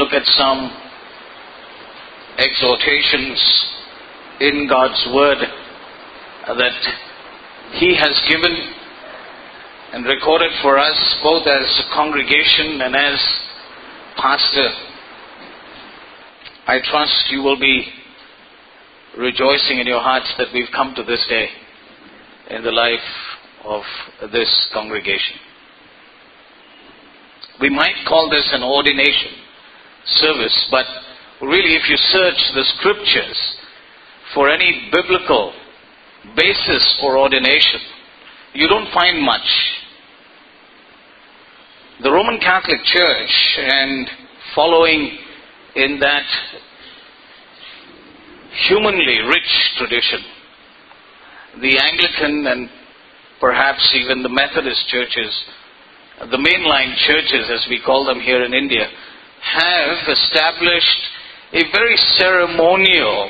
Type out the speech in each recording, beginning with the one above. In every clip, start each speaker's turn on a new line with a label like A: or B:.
A: look at some exhortations in God's Word that He has given and recorded for us both as a congregation and as pastor. I trust you will be rejoicing in your hearts that we've come to this day in the life of this congregation. We might call this an ordination service, but really if you search the scriptures for any biblical basis for ordination, you don't find much. The Roman Catholic Church, and following in that humanly rich tradition, the Anglican and perhaps even the Methodist churches, the mainline churches as we call them here in India, have established a very ceremonial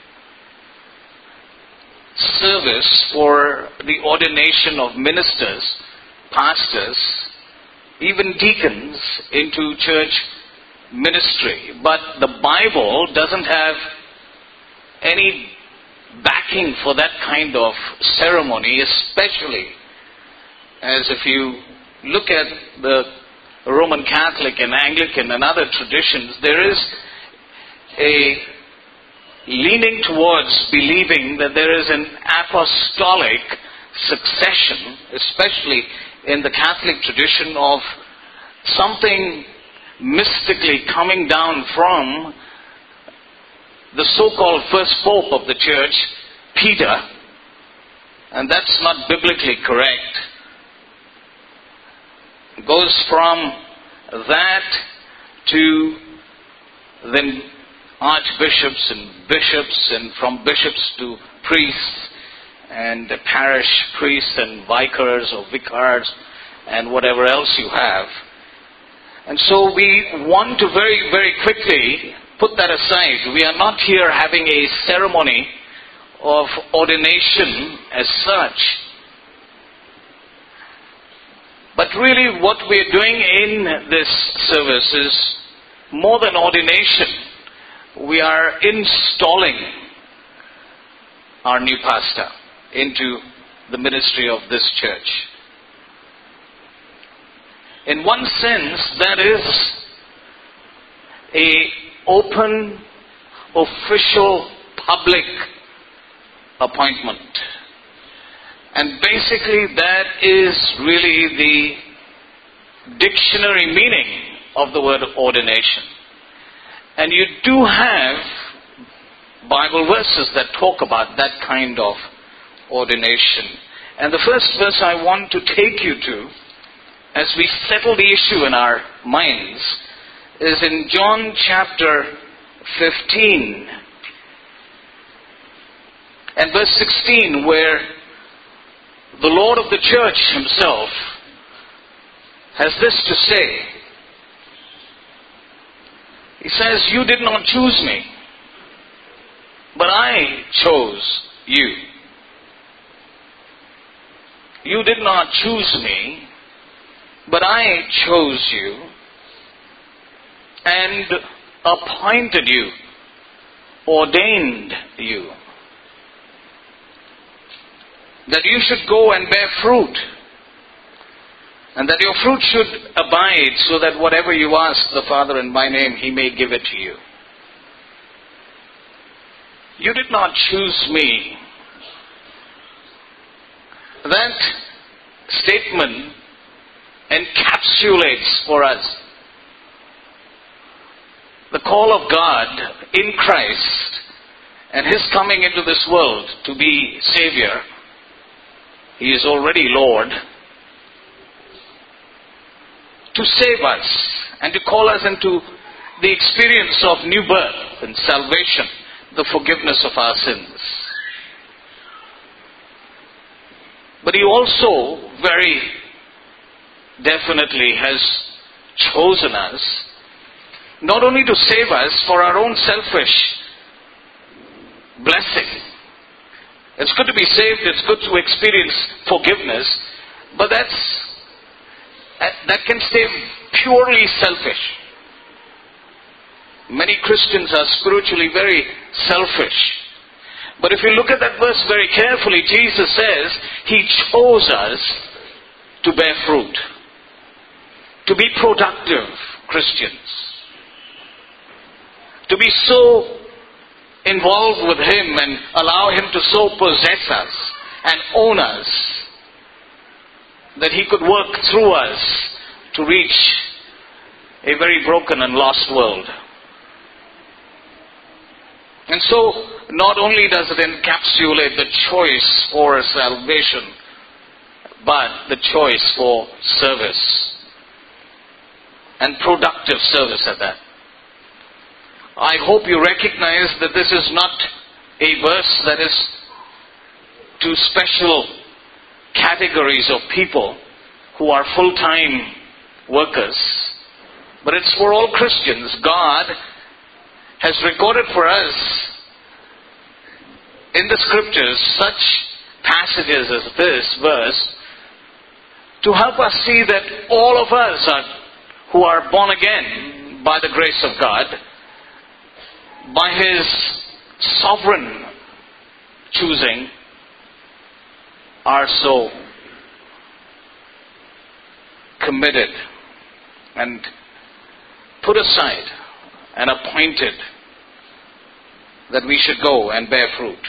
A: service for the ordination of ministers, pastors, even deacons into church ministry. But the Bible doesn't have any backing for that kind of ceremony, especially as if you look at the Roman Catholic and Anglican and other traditions, there is a leaning towards believing that there is an apostolic succession, especially in the Catholic tradition, of something mystically coming down from the so-called first pope of the church, Peter, and that's not biblically correct. It goes from that to then archbishops and bishops, and from bishops to priests and parish priests and vicars or vicars and whatever else you have. And so we want to very, very quickly put that aside. We are not here having a ceremony of ordination as such. But really what we are doing in this service is more than ordination. We are installing our new pastor into the ministry of this church. In one sense, that is a open, official, public appointment. And basically that is really the dictionary meaning of the word ordination. And you do have Bible verses that talk about that kind of ordination. And the first verse I want to take you to, as we settle the issue in our minds, is in John chapter 15 and verse 16, where the Lord of the church himself has this to say. He says, "You did not choose me, but I chose you. You did not choose me, but I chose you and appointed you, ordained you, that you should go and bear fruit, and that your fruit should abide, so that whatever you ask the Father in my name, He may give it to you. You did not choose me." That statement encapsulates for us the call of God in Christ and His coming into this world to be Savior. He is already Lord, to save us and to call us into the experience of new birth and salvation, the forgiveness of our sins. But He also very definitely has chosen us, not only to save us for our own selfish blessing. It's good to be saved, it's good to experience forgiveness, but that can stay purely selfish. Many Christians are spiritually very selfish. But if you look at that verse very carefully, Jesus says He chose us to bear fruit, to be productive Christians, to be so involved with Him and allow Him to so possess us and own us that He could work through us to reach a very broken and lost world. And so, not only does it encapsulate the choice for salvation, but the choice for service, and productive service at that. I hope you recognize that this is not a verse that is to special categories of people who are full-time workers, but it's for all Christians. God has recorded for us in the scriptures such passages as this verse to help us see that all of us who are born again by the grace of God, by His sovereign choosing, are so committed and put aside and appointed that we should go and bear fruit.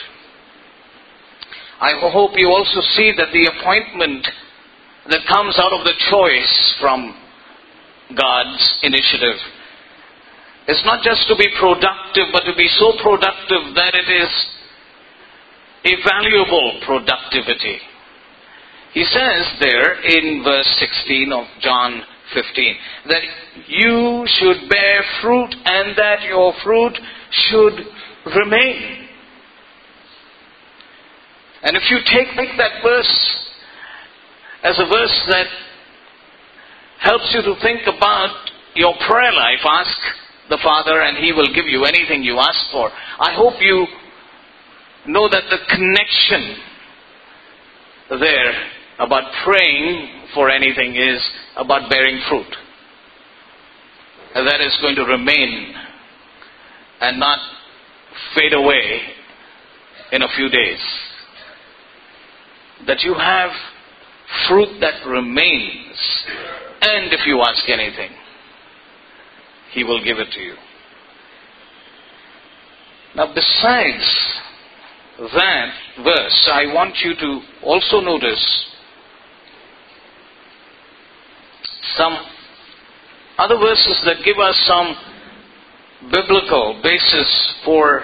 A: I hope you also see that the appointment that comes out of the choice from God's initiative is not just to be productive, but to be so productive that it is a valuable productivity. He says there in verse 16 of John 15 that you should bear fruit and that your fruit should remain. And if you take that verse as a verse that helps you to think about your prayer life, ask the Father and He will give you anything you ask for. I hope you know that the connection there about praying for anything is about bearing fruit. And that is going to remain and not fade away in a few days. That you have fruit that remains, and if you ask anything, He will give it to you. Now besides that verse, I want you to also notice some other verses that give us some biblical basis for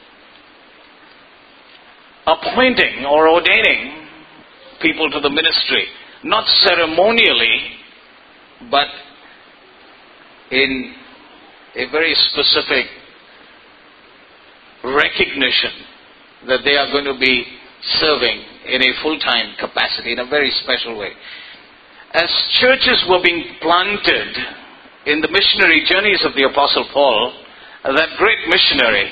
A: appointing or ordaining people to the ministry. Not ceremonially, but in a very specific recognition that they are going to be serving in a full-time capacity, in a very special way. As churches were being planted in the missionary journeys of the Apostle Paul, that great missionary,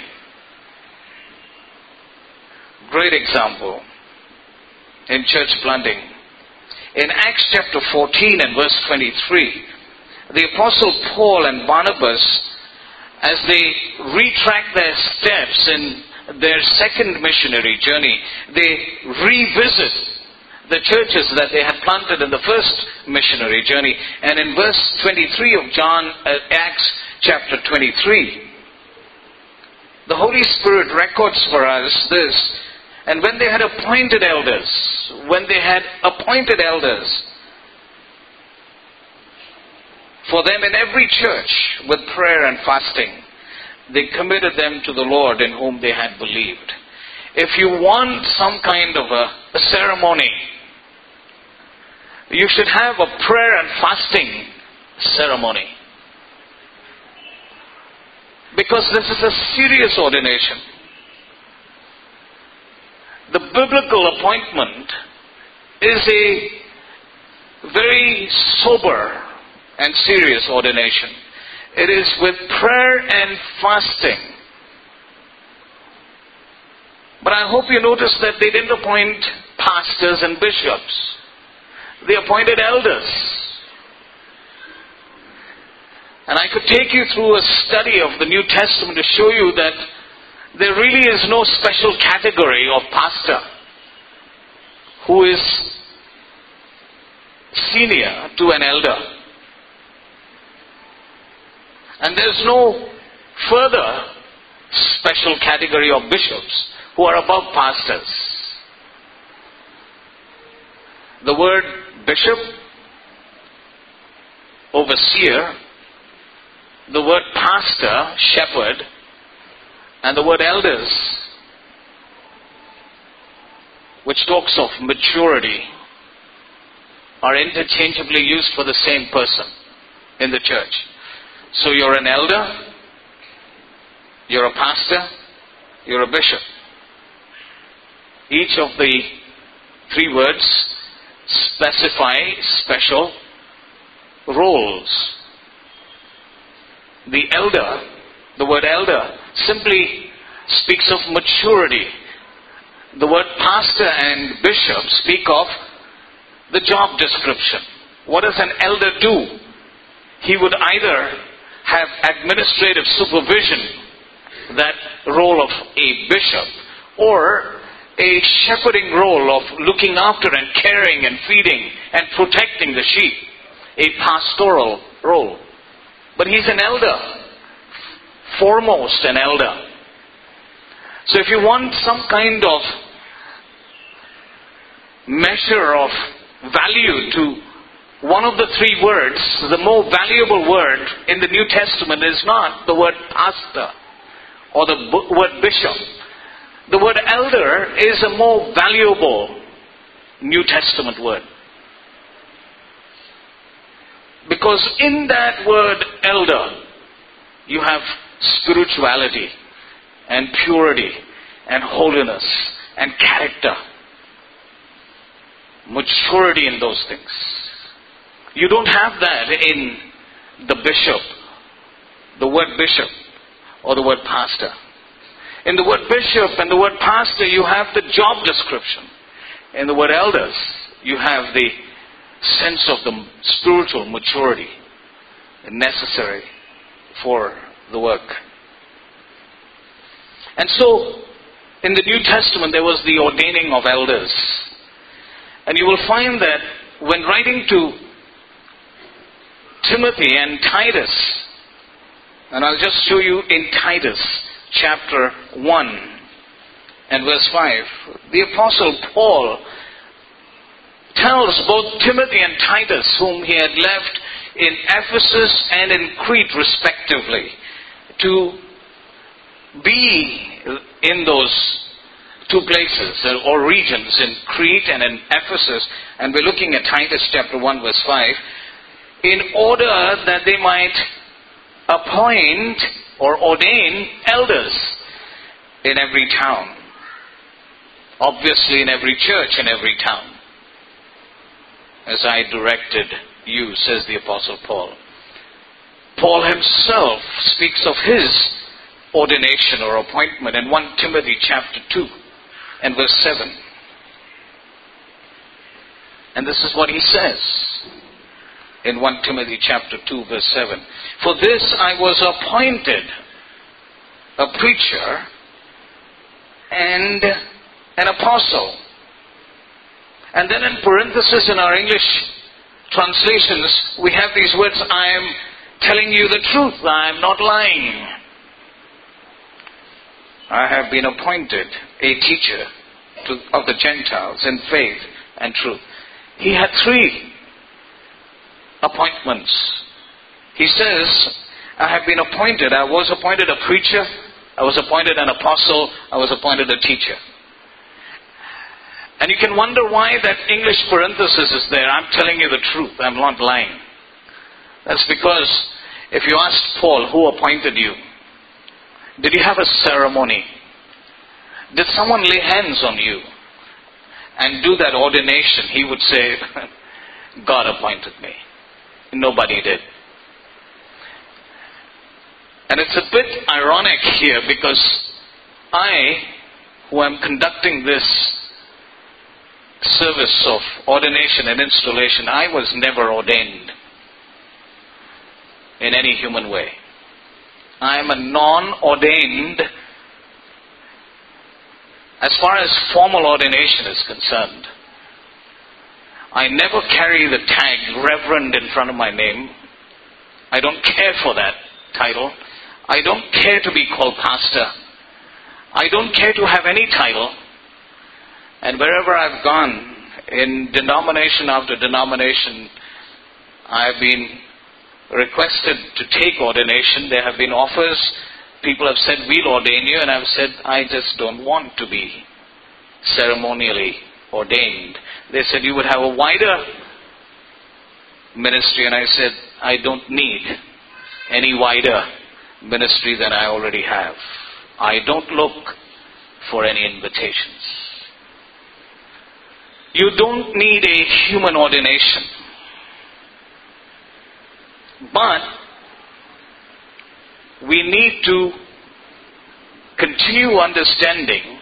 A: great example in church planting. In Acts chapter 14 and verse 23, the Apostle Paul and Barnabas, as they retrack their steps in their second missionary journey, they revisit the churches that they had planted in the first missionary journey. And in verse 23 of Acts chapter 23, the Holy Spirit records for us this. And when they had appointed elders, for them in every church with prayer and fasting, they committed them to the Lord in whom they had believed. If you want some kind of a ceremony, you should have a prayer and fasting ceremony. Because this is a serious ordination. The biblical appointment is a very sober and serious ordination. It is with prayer and fasting. But I hope you notice that they didn't appoint pastors and bishops. They appointed elders. And I could take you through a study of the New Testament to show you that there really is no special category of pastor who is senior to an elder. And there's no further special category of bishops who are above pastors. The word bishop, overseer, the word pastor, shepherd, and the word elders, which talks of maturity, are interchangeably used for the same person in the church. So you're an elder, you're a pastor, you're a bishop. Each of the three words specify special roles. The elder, the word elder, simply speaks of maturity. The word pastor and bishop speak of the job description. What does an elder do? He would either have administrative supervision, that role of a bishop, or a shepherding role of looking after and caring and feeding and protecting the sheep, a pastoral role. But he's an elder, foremost an elder. So if you want some kind of measure of value to one of the three words, the more valuable word in the New Testament is not the word pastor or the word bishop. The word elder is a more valuable New Testament word. Because in that word elder, you have spirituality and purity and holiness and character. Maturity in those things. You don't have that in the bishop, the word bishop, or the word pastor. In the word bishop and the word pastor, you have the job description. In the word elders, you have the sense of the spiritual maturity necessary for the work. And so, in the New Testament, there was the ordaining of elders. And you will find that when writing to Timothy and Titus, and I'll just show you in Titus chapter 1 and verse 5, the Apostle Paul tells both Timothy and Titus, whom he had left in Ephesus and in Crete respectively, to be in those two places or regions, in Crete and in Ephesus. And we're looking at Titus chapter 1 verse 5, in order that they might appoint or ordain elders in every town. Obviously in every church in every town. As I directed you, says the Apostle Paul. Paul himself speaks of his ordination or appointment in 1 Timothy chapter 2 and verse 7. And this is what he says in 1 Timothy chapter 2 verse 7. For this I was appointed a preacher and an apostle. And then in parenthesis in our English translations, we have these words, I am telling you the truth, I am not lying. I have been appointed a teacher of the Gentiles in faith and truth. He had three appointments. He says, I have been appointed, I was appointed a preacher, I was appointed an apostle, I was appointed a teacher. And you can wonder why that English parenthesis is there. I'm telling you the truth, I'm not lying. That's because if you asked Paul, who appointed you? Did you have a ceremony? Did someone lay hands on you and do that ordination? He would say, God appointed me. Nobody did. And it's a bit ironic here because I, who am conducting this service of ordination and installation, I was never ordained in any human way. I am a non-ordained, as far as formal ordination is concerned. I never carry the tag Reverend in front of my name. I don't care for that title. I don't care to be called pastor. I don't care to have any title. And wherever I've gone, in denomination after denomination, I've been requested to take ordination. There have been offers. People have said, we'll ordain you. And I've said, I just don't want to be ceremonially ordained. They said, you would have a wider ministry. And I said, I don't need any wider ministry than I already have. I don't look for any invitations. You don't need a human ordination. But we need to continue understanding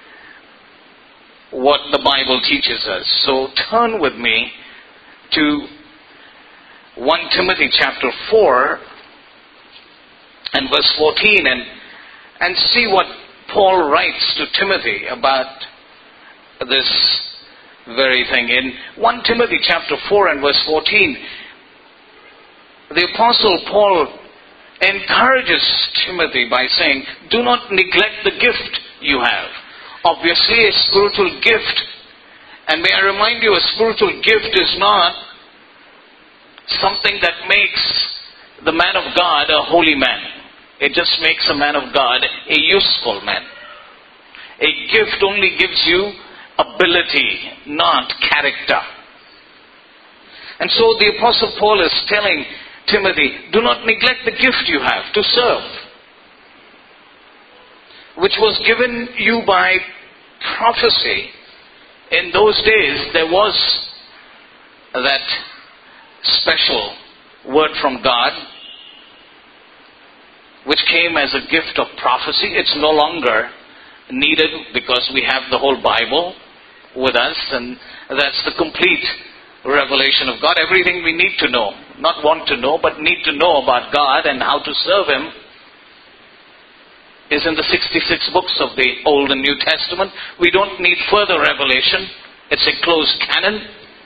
A: what the Bible teaches us. So turn with me to 1 Timothy chapter 4 and verse 14 and see what Paul writes to Timothy about this very thing. In 1 Timothy chapter 4 and verse 14, the Apostle Paul encourages Timothy by saying, do not neglect the gift you have. Obviously, a spiritual gift, and may I remind you, a spiritual gift is not something that makes the man of God a holy man. It just makes a man of God a useful man. A gift only gives you ability, not character. And so the Apostle Paul is telling Timothy, do not neglect the gift you have to serve, which was given you by prophecy. In those days, there was that special word from God, which came as a gift of prophecy. It's no longer needed because we have the whole Bible with us, and that's the complete revelation of God. Everything we need to know, not want to know, but need to know about God and how to serve Him, is in the 66 books of the Old and New Testament. We don't need further revelation. It's a closed canon.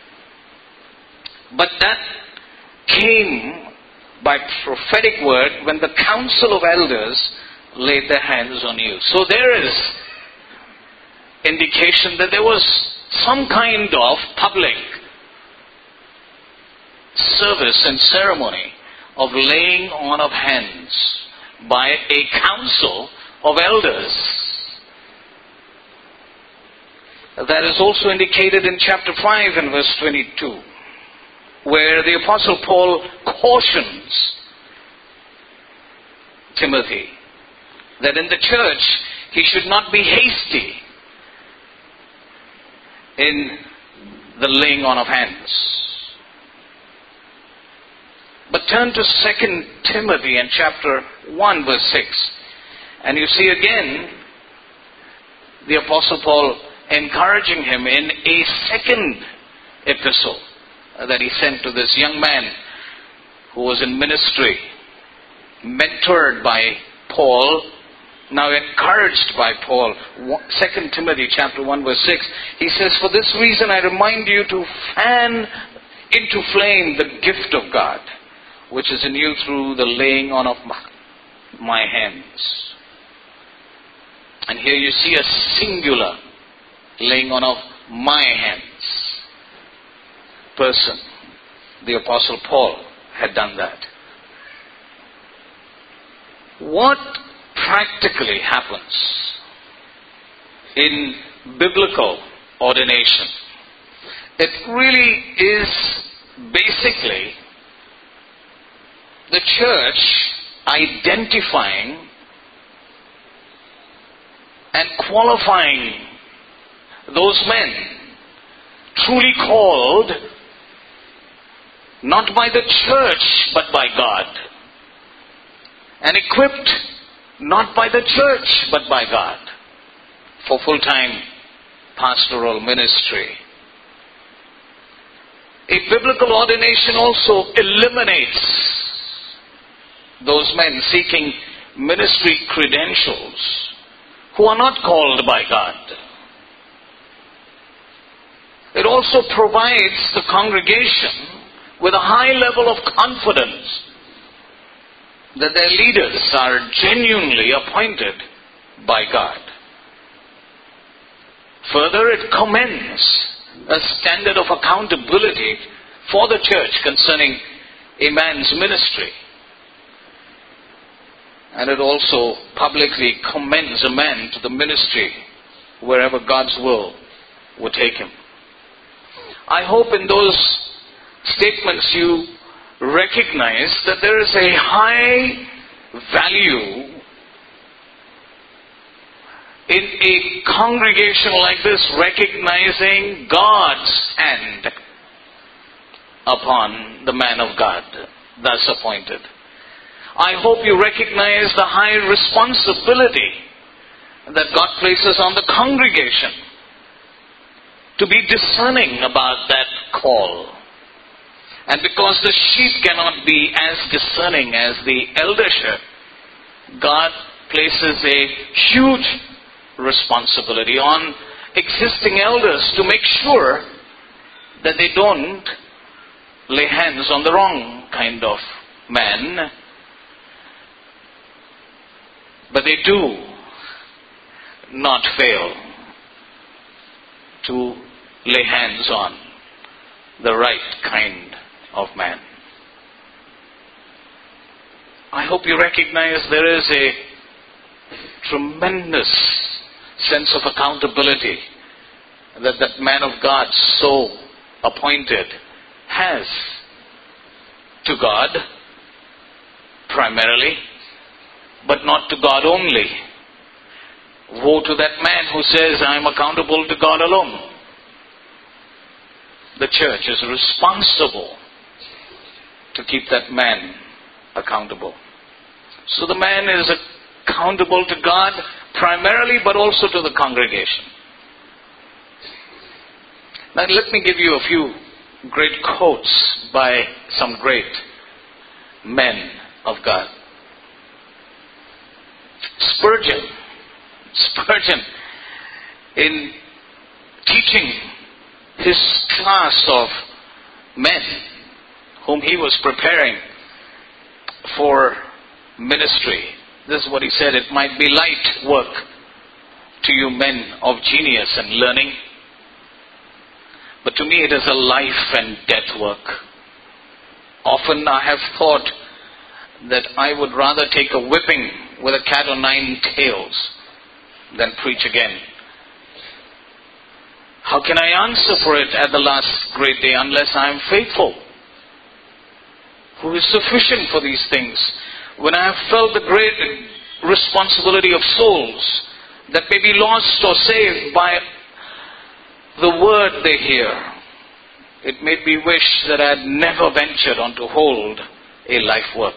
A: But that came by prophetic word when the council of elders laid their hands on you. So there is indication that there was some kind of public service and ceremony of laying on of hands by a council of elders. That is also indicated in chapter 5 and verse 22, where the Apostle Paul cautions Timothy that in the church he should not be hasty in the laying on of hands. But turn to 2 Timothy and chapter 1 verse 6. And you see again the Apostle Paul encouraging him in a second epistle that he sent to this young man who was in ministry, mentored by Paul, now encouraged by Paul. 2 Timothy chapter 1 verse 6. He says, for this reason I remind you to fan into flame the gift of God, which is in you through the laying on of my hands. And here you see a singular laying on of my hands person. The Apostle Paul had done that. What practically happens in biblical ordination? It really is basically the church identifying and qualifying those men truly called not by the church but by God, and equipped not by the church but by God for full-time pastoral ministry. A biblical ordination also eliminates those men seeking ministry credentials who are not called by God. It also provides the congregation with a high level of confidence that their leaders are genuinely appointed by God. Further, it commends a standard of accountability for the church concerning a man's ministry. And it also publicly commends a man to the ministry wherever God's will would take him. I hope in those statements you recognize that there is a high value in a congregation like this recognizing God's hand upon the man of God thus appointed. I hope you recognize the high responsibility that God places on the congregation to be discerning about that call. And because the sheep cannot be as discerning as the eldership, God places a huge responsibility on existing elders to make sure that they don't lay hands on the wrong kind of man, but they do not fail to lay hands on the right kind of man. I hope you recognize there is a tremendous sense of accountability that that man of God so appointed has to God primarily, but not to God only. Woe to that man who says, I am accountable to God alone. The church is responsible to keep that man accountable. So the man is accountable to God primarily, but also to the congregation. Now let me give you a few great quotes by some great men of God. Spurgeon, in teaching his class of men whom he was preparing for ministry, this is what he said: it might be light work to you men of genius and learning, but to me it is a life and death work. Often I have thought that I would rather take a whipping with a cat o' nine tails than preach again. How can I answer for it at the last great day unless I am faithful? Who is sufficient for these things? When I have felt the great responsibility of souls that may be lost or saved by the word they hear, it made me wish that I had never ventured on to hold a life work.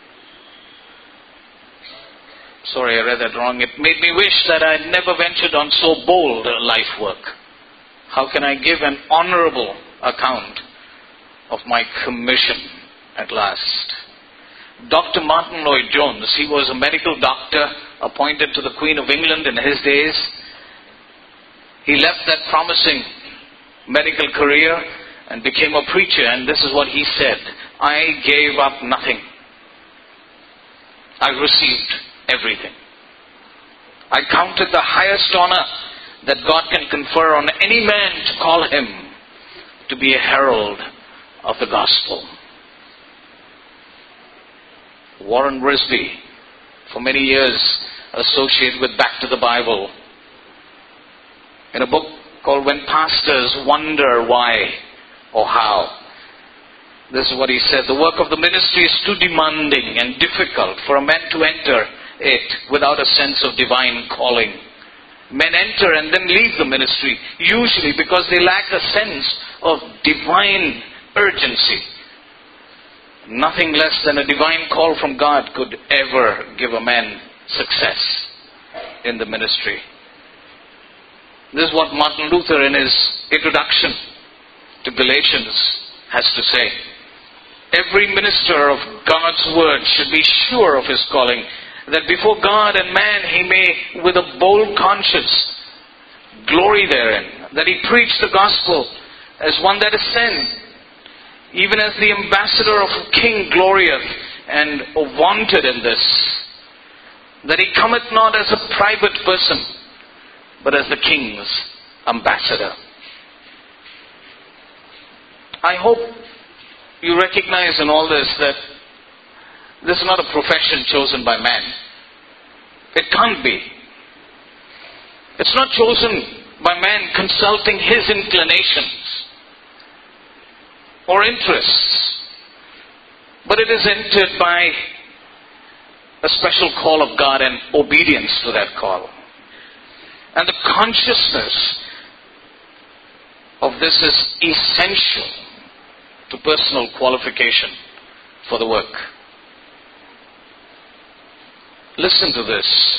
A: Sorry, I read that wrong. It made me wish that I had never ventured on so bold a life work. How can I give an honorable account of my commission at last? Dr. Martin Lloyd-Jones, he was a medical doctor appointed to the Queen of England in his days. He left that promising medical career and became a preacher, and this is what he said: I gave up nothing. I received everything. I counted the highest honor that God can confer on any man to call him to be a herald of the gospel. Warren Wiersbe, for many years associated with Back to the Bible, in a book called When Pastors Wonder Why or How, this is what he said: the work of the ministry is too demanding and difficult for a man to enter it without a sense of divine calling. Men enter and then leave the ministry, usually because they lack a sense of divine urgency. Nothing less than a divine call from God could ever give a man success in the ministry. This is what Martin Luther in his introduction to Galatians has to say. Every minister of God's word should be sure of his calling, that before God and man he may, with a bold conscience, glory therein, that he preach the gospel as one that is sent, even as the ambassador of a king glorieth and vaunted in this, that he cometh not as a private person, but as the king's ambassador. I hope you recognize in all this that this is not a profession chosen by man. It can't be. It's not chosen by man consulting his inclinations or interests, but it is entered by a special call of God and obedience to that call. And the consciousness of this is essential to personal qualification for the work. Listen to this.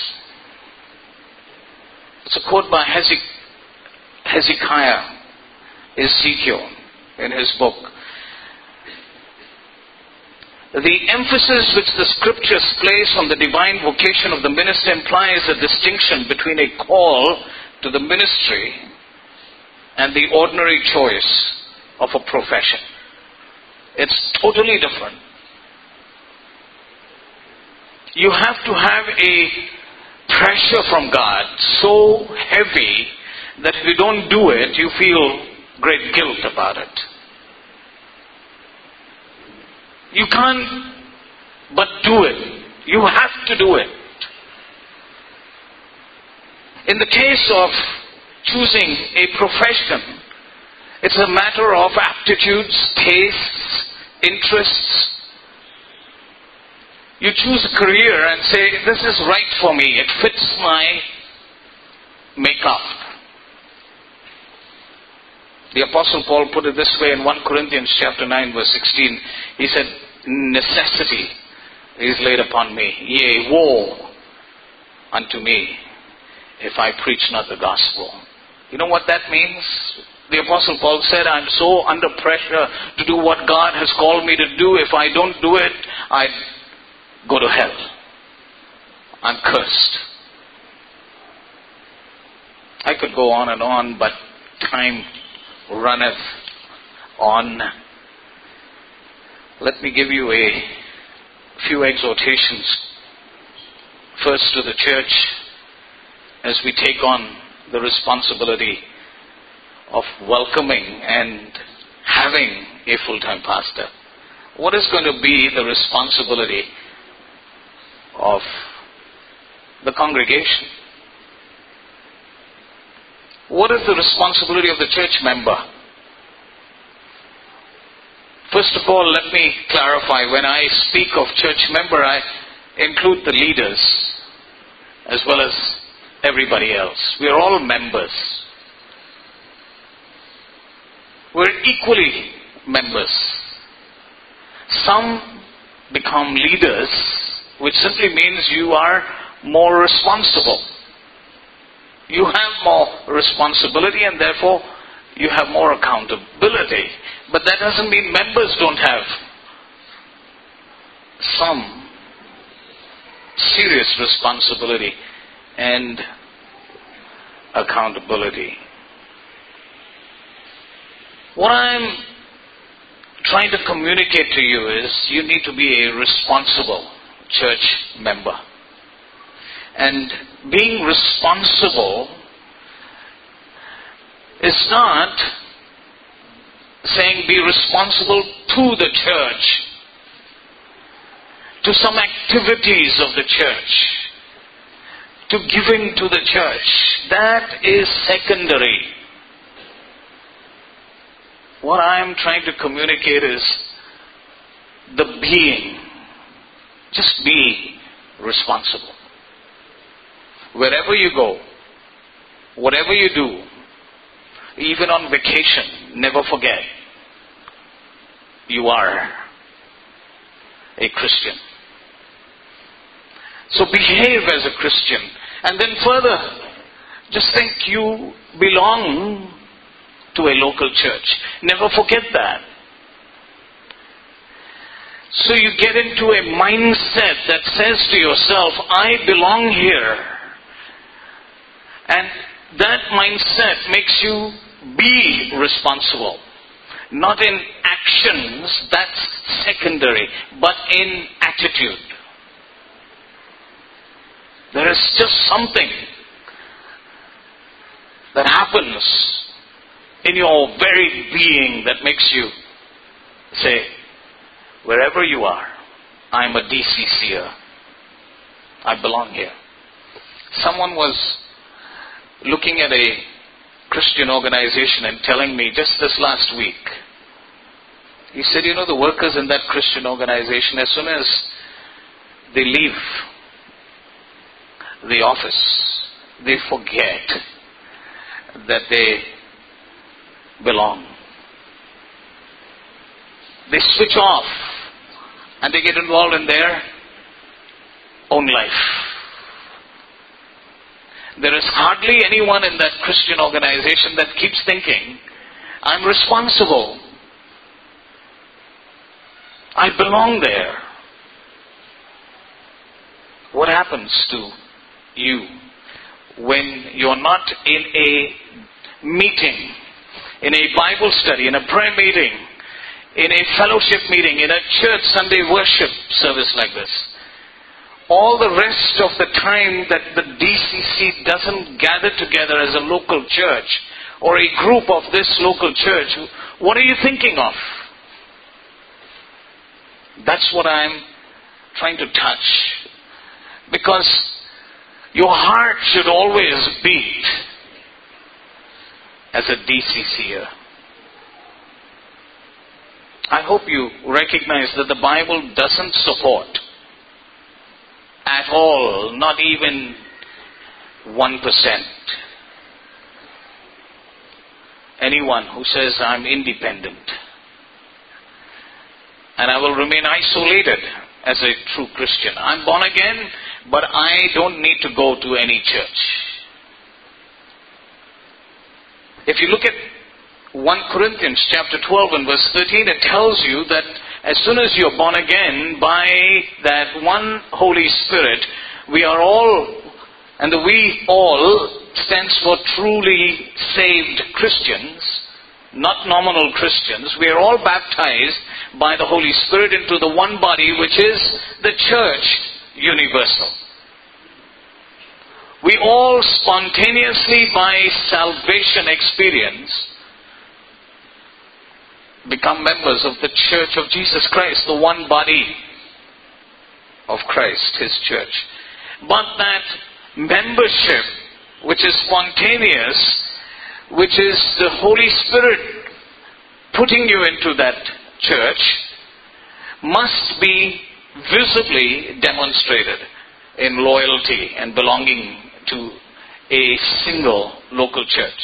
A: It's a quote by Hezekiah Ezekiel in his book. The emphasis which the scriptures place on the divine vocation of the minister implies a distinction between a call to the ministry and the ordinary choice of a profession. It's totally different. You have to have a pressure from God so heavy that if you don't do it, you feel great guilt about it. You can't but do it. You have to do it. In the case of choosing a profession, it's a matter of aptitudes, tastes, interests. You choose a career and say, this is right for me. It fits my makeup. The Apostle Paul put it this way in 1 Corinthians chapter 9 verse 16. He said, necessity is laid upon me. Yea, woe unto me if I preach not the gospel. You know what that means? The Apostle Paul said, I'm so under pressure to do what God has called me to do. If I don't do it, I go to hell. I'm cursed. I could go on and on, but time runneth on. Let me give you a few exhortations. First, to the church, as we take on the responsibility of welcoming and having a full-time pastor. What is going to be the responsibility of the congregation? What is the responsibility of the church member? First of all, let me clarify. When I speak of church member, I include the leaders as well as everybody else. We are all members. We're equally members. Some become leaders, which simply means you are more responsible. You have more responsibility and therefore you have more accountability. But that doesn't mean members don't have some serious responsibility and accountability. What I'm trying to communicate to you is you need to be a responsible church member. And being responsible is not saying be responsible to the church, to some activities of the church, to giving to the church. That is secondary. What I am trying to communicate is the being. Just be responsible. Wherever you go, whatever you do, even on vacation, never forget, you are a Christian. So behave as a Christian. And then further, just think you belong to a local church. Never forget that. So you get into a mindset that says to yourself, I belong here. And that mindset makes you be responsible. Not in actions, that's secondary, but in attitude. There is just something that happens in your very being that makes you say, wherever you are, I'm a DCCer. I belong here. Someone was looking at a Christian organization and telling me just this last week, he said, the workers in that Christian organization, as soon as they leave the office, they forget that they belong. They switch off and they get involved in their own life. There is hardly anyone in that Christian organization that keeps thinking, I'm responsible. I belong there. What happens to you when you're not in a meeting, in a Bible study, in a prayer meeting, in a fellowship meeting, in a church Sunday worship service like this? All the rest of the time that the DCC doesn't gather together as a local church or a group of this local church, what are you thinking of? That's what I'm trying to touch. Because your heart should always beat as a DCCer. I hope you recognize that the Bible doesn't support at all, not even 1%, anyone who says I'm independent and I will remain isolated as a true Christian. I'm born again, but I don't need to go to any church. If you look at 1 Corinthians chapter 12 and verse 13, it tells you that as soon as you're born again by that one Holy Spirit, we are all, and the we all stands for truly saved Christians, not nominal Christians. We are all baptized by the Holy Spirit into the one body, which is the church universal. We all spontaneously, by salvation experience, become members of the church of Jesus Christ, the one body of Christ, His church. But that membership, which is spontaneous, which is the Holy Spirit putting you into that church, must be visibly demonstrated in loyalty and belonging to a single local church.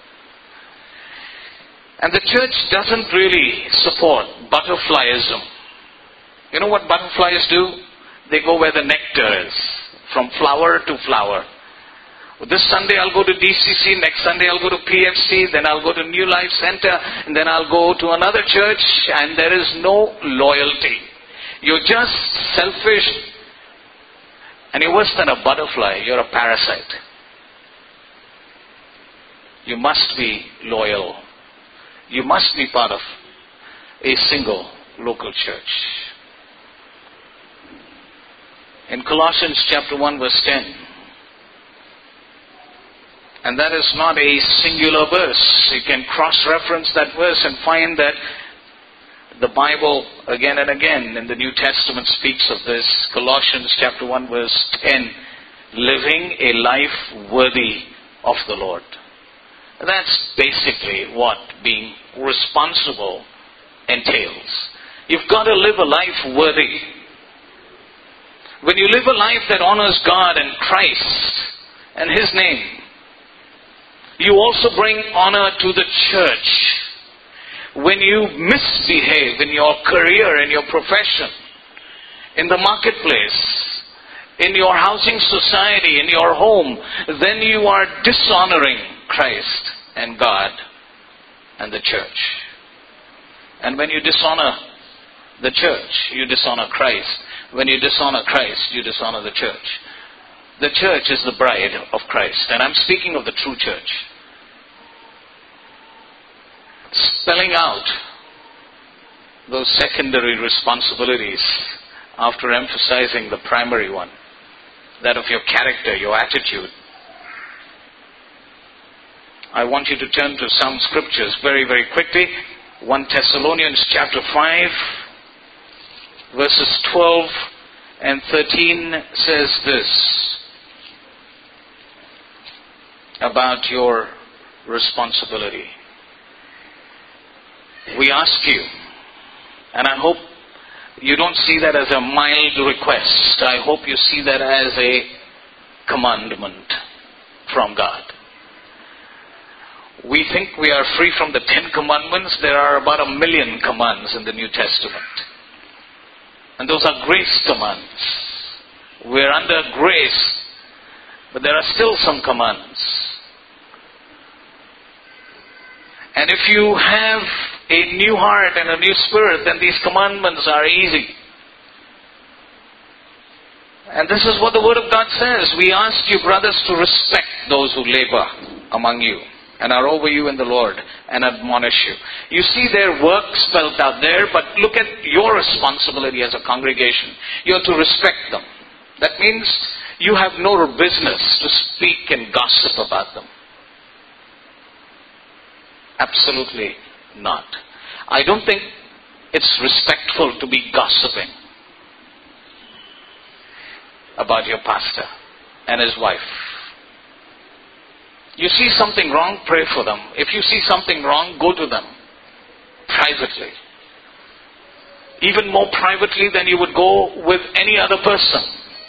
A: And the church doesn't really support butterflyism. You know what butterflies do? They go where the nectar is, from flower to flower. This Sunday I'll go to DCC, next Sunday I'll go to PFC, then I'll go to New Life Center, and then I'll go to another church, and there is no loyalty. You're just selfish, and you're worse than a butterfly. You're a parasite. You must be loyal. You must be part of a single local church. In Colossians chapter 1 verse 10, and that is not a singular verse. You can cross-reference that verse and find that the Bible again and again in the New Testament speaks of this. Colossians chapter 1 verse 10, living a life worthy of the Lord. That's basically what being responsible entails. You've got to live a life worthy. When you live a life that honors God and Christ and His name, you also bring honor to the church. When you misbehave in your career, in your profession, in the marketplace, in your housing society, in your home, then you are dishonoring Christ and God and the church. And when you dishonor the church, you dishonor Christ. When you dishonor Christ, you dishonor the church. The church is the bride of Christ. And I'm speaking of the true church. Spelling out those secondary responsibilities after emphasizing the primary one, that of your character, your attitude. I want you to turn to some scriptures very, very quickly. 1 Thessalonians chapter 5, verses 12 and 13 says this about your responsibility. We ask you, and I hope you don't see that as a mild request. I hope you see that as a commandment from God. We think we are free from the 10 commandments. There are about 1 million commands in the New Testament. And those are grace commands. We're under grace, but there are still some commands. And if you have a new heart and a new spirit, then these commandments are easy. And this is what the Word of God says. We ask you, brothers, to respect those who labor among you and are over you in the Lord and admonish you. You see their work spelled out there, but look at your responsibility as a congregation. You are to respect them. That means you have no business to speak and gossip about them. Absolutely not. I don't think it's respectful to be gossiping about your pastor and his wife. You see something wrong, pray for them. If you see something wrong, go to them privately. Even more privately than you would go with any other person.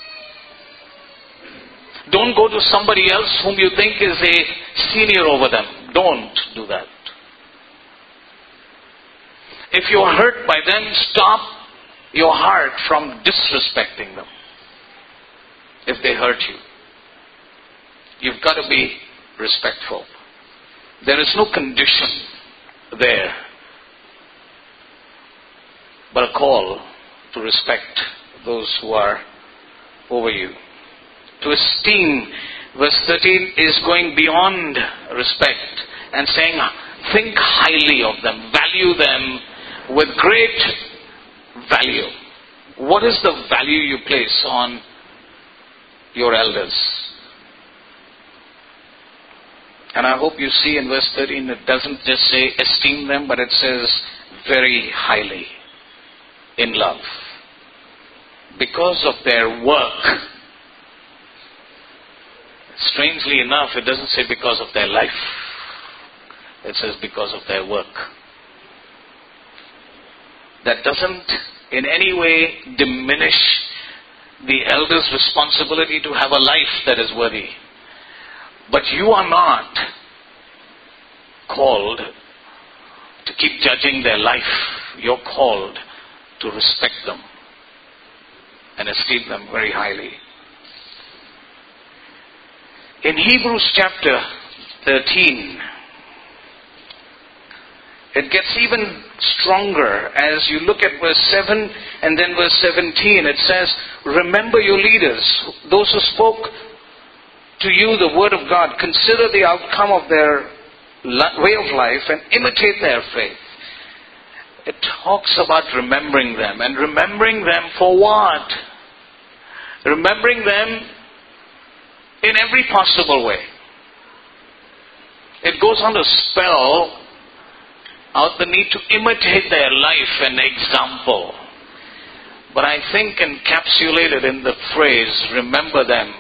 A: Don't go to somebody else whom you think is a senior over them. Don't do that. If you are hurt by them, stop your heart from disrespecting them. If they hurt you, you've got to be respectful. There is no condition there, but a call to respect those who are over you. To esteem, verse 13, is going beyond respect and saying, think highly of them, value them with great value. What is the value you place on your elders? And I hope you see in verse 13, it doesn't just say esteem them, but it says very highly in love. Because of their work. Strangely enough, it doesn't say because of their life. It says because of their work. That doesn't in any way diminish the elder's responsibility to have a life that is worthy. But you are not called to keep judging their life. You're called to respect them and esteem them very highly. In Hebrews chapter 13, it gets even stronger as you look at verse 7 and then verse 17. It says, remember your leaders, those who spoke to you the word of God. Consider the outcome of their way of life and imitate their faith. It talks about remembering them. And remembering them for what? Remembering them in every possible way. It goes on to spell out the need to imitate their life and example. But I think encapsulated in the phrase, remember them,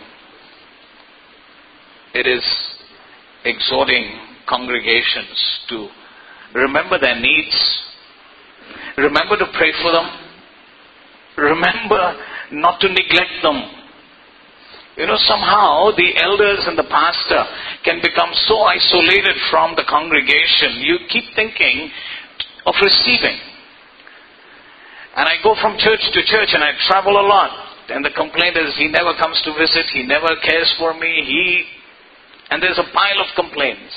A: it is exhorting congregations to remember their needs, remember to pray for them, remember not to neglect them. You know, somehow the elders and the pastor can become so isolated from the congregation. You keep thinking of receiving. And I go from church to church and I travel a lot. And the complaint is, he never comes to visit, he never cares for me, and there's a pile of complaints.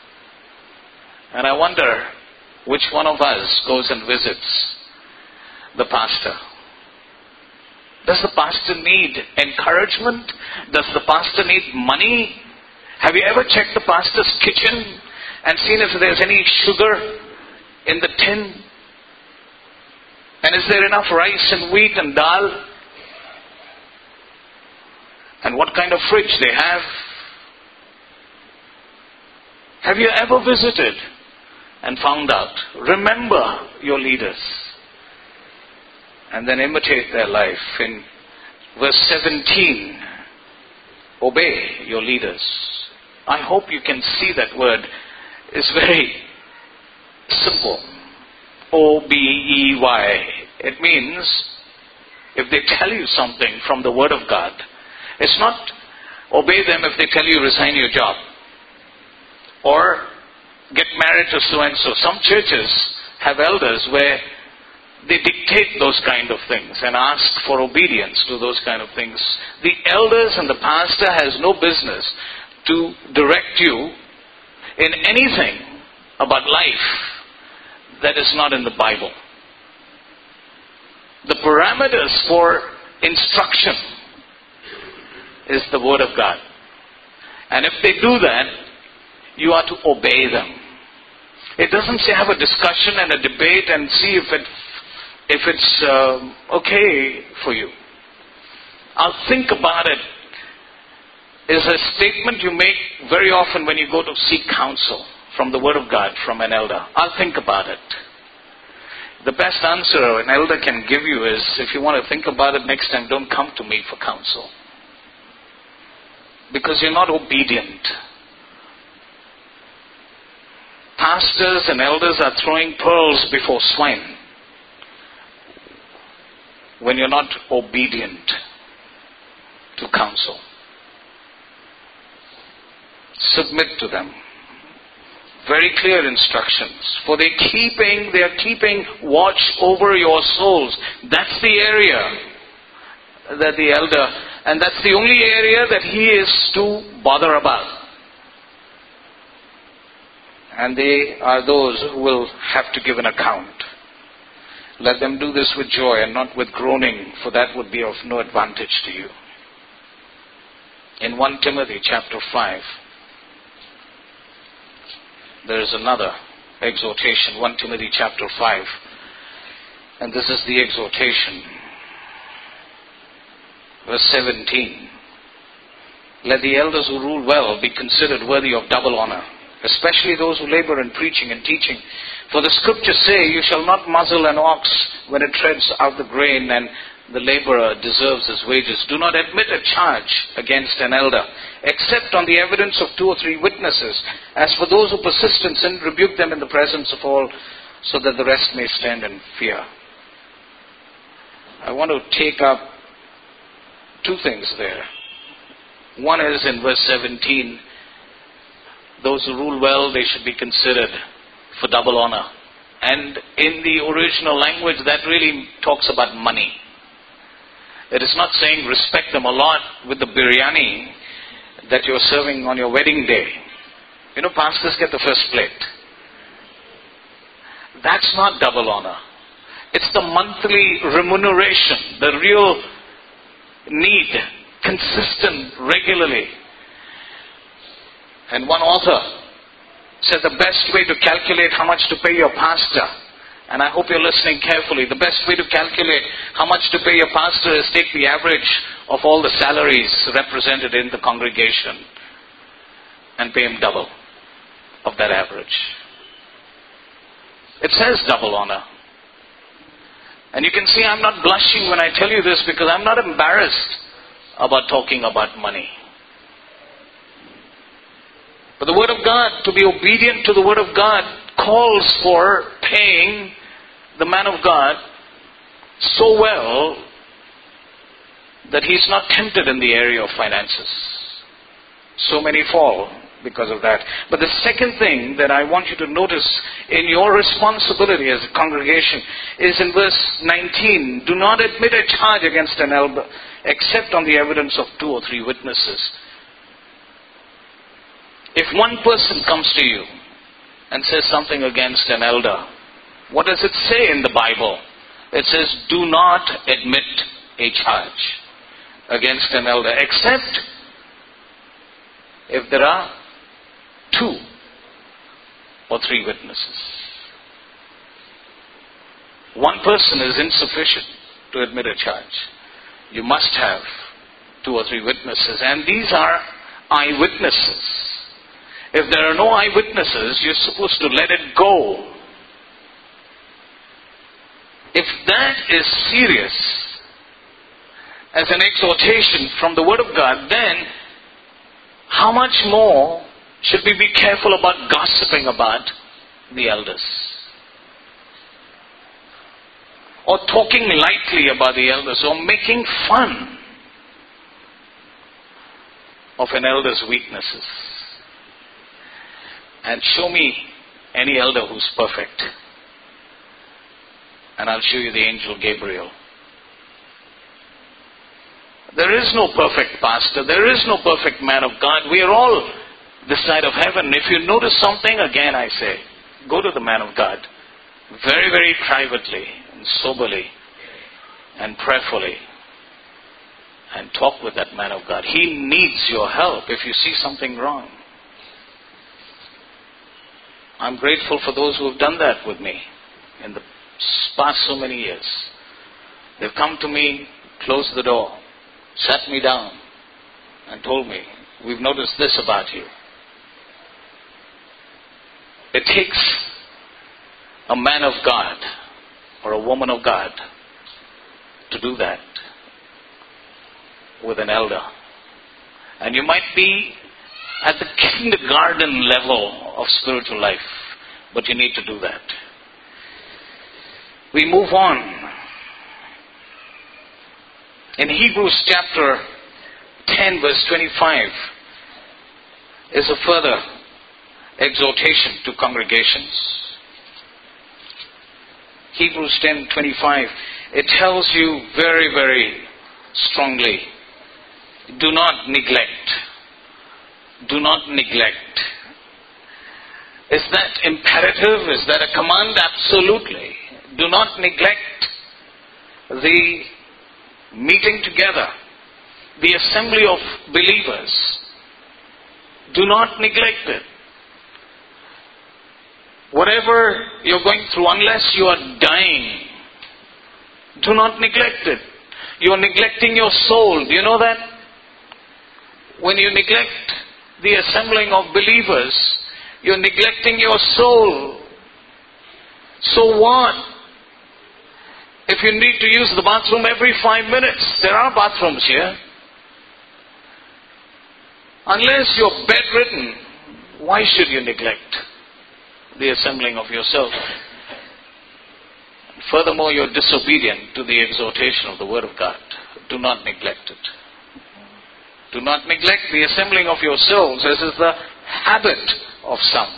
A: And I wonder which one of us goes and visits. the pastor? Does the pastor need encouragement? Does the pastor need money? Have you ever checked the pastor's kitchen and seen if there's any sugar in the tin? And is there enough rice and wheat and dal? And what kind of fridge they have? Have you ever visited and found out? Remember your leaders. And then imitate their life. In verse 17, obey your leaders. I hope you can see that word is very simple. O-B-E-Y. It means if they tell you something from the Word of God, it's not obey them if they tell you resign your job or get married to so-and-so. Some churches have elders where they dictate those kind of things and ask for obedience to those kind of things. The elders and the pastor has no business to direct you in anything about life that is not in the Bible. The parameters for instruction is the Word of God. And if they do that, you are to obey them. It doesn't say have a discussion and a debate and see if it's okay for you. I'll think about it is a statement you make very often when you go to seek counsel from the Word of God from an elder. I'll think about it. The best answer an elder can give you is, if you want to think about it next time, don't come to me for counsel. Because you're not obedient. Pastors and elders are throwing pearls before swine when you're not obedient to counsel. Submit to them. Very clear instructions. For they are keeping watch over your souls. That's the area that the elder, and that's the only area that he is to bother about. And they are those who will have to give an account. Let them do this with joy and not with groaning, for that would be of no advantage to you. In 1 Timothy chapter 5, there is another exhortation. 1 Timothy chapter 5. And this is the exhortation. Verse 17. Let the elders who rule well be considered worthy of double honor, especially those who labor in preaching and teaching. For the scriptures say, you shall not muzzle an ox when it treads out the grain, and the laborer deserves his wages. Do not admit a charge against an elder, except on the evidence of 2 or 3 witnesses. As for those who persist in sin, rebuke them in the presence of all, so that the rest may stand in fear. I want to take up 2 things there. One is in verse 17, those who rule well, they should be considered for double honor. And in the original language, that really talks about money. It is not saying respect them a lot with the biryani that you're serving on your wedding day. You know, pastors get the first plate. That's not double honor. It's the monthly remuneration, the real need, consistent, regularly. And one author said the best way to calculate how much to pay your pastor, and I hope you're listening carefully, the best way to calculate how much to pay your pastor is take the average of all the salaries represented in the congregation and pay him double of that average. It says double honor. And you can see I'm not blushing when I tell you this, because I'm not embarrassed about talking about money. But the Word of God, to be obedient to the Word of God, calls for paying the man of God so well that he's not tempted in the area of finances. So many fall because of that. But the second thing that I want you to notice in your responsibility as a congregation is in verse 19. Do not admit a charge against an elder except on the evidence of 2 or 3 witnesses. If one person comes to you and says something against an elder, what does it say in the Bible? it says, do not admit a charge against an elder, except if there are 2 or 3 witnesses. One person is insufficient to admit a charge. You must have 2 or 3 witnesses, and these are eyewitnesses. If there are no eyewitnesses, you're supposed to let it go. If that is serious as an exhortation from the Word of God, then how much more should we be careful about gossiping about the elders? Or talking lightly about the elders, or making fun of an elder's weaknesses. And show me any elder who's perfect, and I'll show you the angel Gabriel. There is no perfect pastor. There is no perfect man of God. We are all this side of heaven. If you notice something, again I say, go to the man of God very, very privately and soberly and prayerfully and talk with that man of God. He needs your help if you see something wrong. I'm grateful for those who have done that with me in the past so many years. They've come to me, closed the door, sat me down, and told me, we've noticed this about you. It takes a man of God or a woman of God to do that with an elder. And you might be at the kindergarten level of spiritual life, but you need to do that. We move on. In Hebrews chapter 10 verse 25 is a further exhortation to congregations. Hebrews 10:25, it tells you very, very strongly, do not neglect. Do not neglect. Is that imperative? Is that a command? Absolutely. Do not neglect the meeting together, the assembly of believers. Do not neglect it. Whatever you're going through, unless you are dying, do not neglect it. You are neglecting your soul. Do you know that? When you neglect the assembling of believers, you're neglecting your soul. So what? If you need to use the bathroom every 5 minutes, there are bathrooms here. Unless you're bedridden, why should you neglect the assembling of yourself? Furthermore, you're disobedient to the exhortation of the Word of God. Do not neglect it. Do not neglect the assembling of yourselves, as is the habit of some,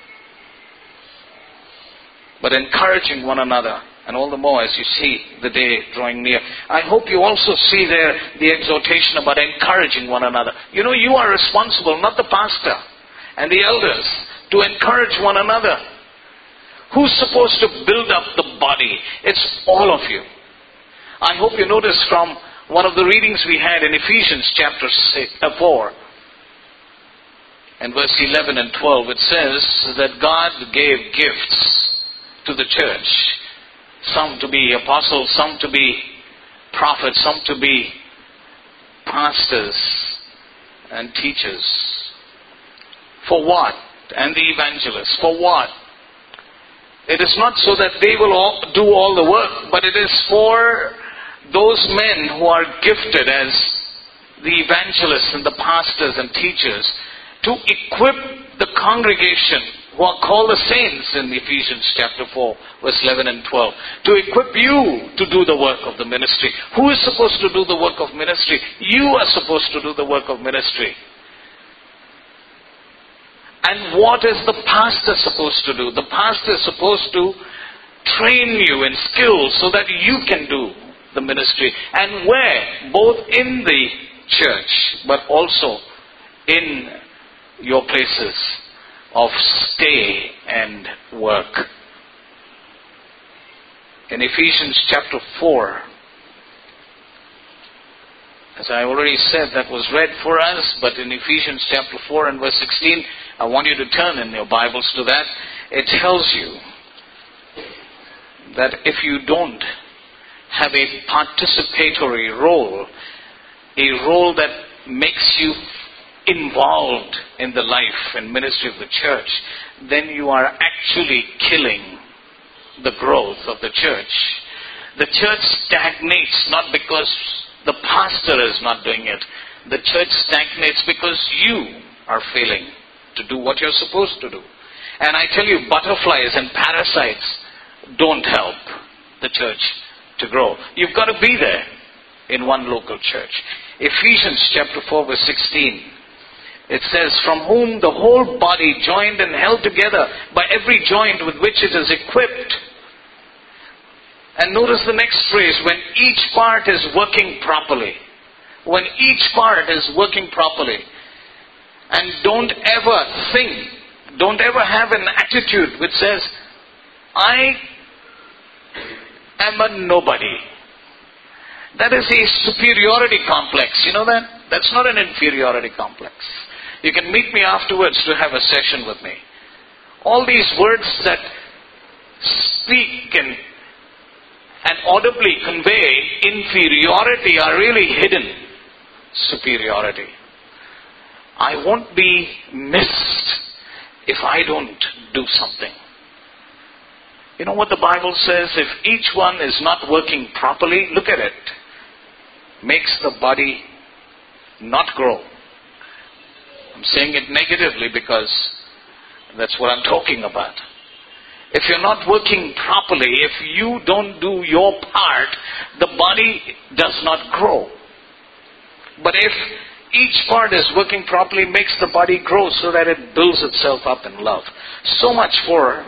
A: but encouraging one another, and all the more as you see the day drawing near. I hope you also see there the exhortation about encouraging one another. You know, you are responsible, not the pastor and the elders, to encourage one another. Who's supposed to build up the body? It's all of you. I hope you noticed from one of the readings we had in Ephesians chapter 4 and verse 11 and 12, it says that God gave gifts to the church. Some to be apostles, some to be prophets, some to be pastors and teachers. For what? And the evangelists. For what? It is not so that they will do all the work, but it is for those men who are gifted as the evangelists and the pastors and teachers to equip the congregation who are called the saints in Ephesians chapter 4 verse 11 and 12, to equip you to do the work of the ministry. Who is supposed to do the work of ministry? You are supposed to do the work of ministry. And what is the pastor supposed to do? The pastor is supposed to train you in skills so that you can do the ministry. And where? Both in the church, but also in your places of stay and work. in Ephesians chapter 4. As I already said, that was read for us, but in Ephesians chapter 4 and verse 16, I want you to turn in your Bibles to that. It tells you that if you don't have a participatory role, a role that makes you involved in the life and ministry of the church, then you are actually killing the growth of the church. The church stagnates not because the pastor is not doing it. The church stagnates because you are failing to do what you're supposed to do. And I tell you, butterflies and parasites don't help the church to grow. You've got to be there in one local church. Ephesians chapter 4 verse 16. It says, from whom the whole body joined and held together by every joint with which it is equipped. And notice the next phrase, when each part is working properly. When each part is working properly. And don't ever have an attitude which says, I am a nobody. That is a superiority complex. You know that? That's not an inferiority complex. You can meet me afterwards to have a session with me. All these words that speak and audibly convey inferiority are really hidden superiority. I won't be missed if I don't do something. You know what the Bible says? If each one is not working properly, look at it. Makes the body not grow. I'm saying it negatively because that's what I'm talking about. If you're not working properly, if you don't do your part, the body does not grow. But if each part is working properly, makes the body grow so that it builds itself up in love. So much for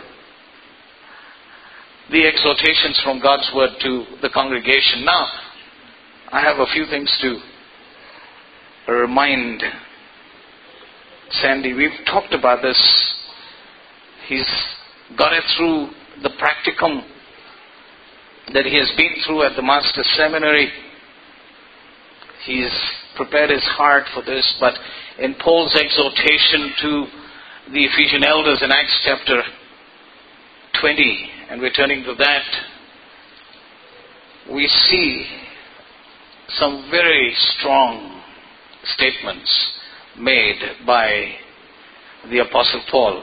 A: the exhortations from God's word to the congregation. Now, I have a few things to remind Sandy. We've talked about this. He's got it through the practicum that he has been through at the Master's Seminary. He's prepared his heart for this, but in Paul's exhortation to the Ephesian elders in Acts chapter 20, and we're turning to that, we see some very strong statements made by the Apostle Paul.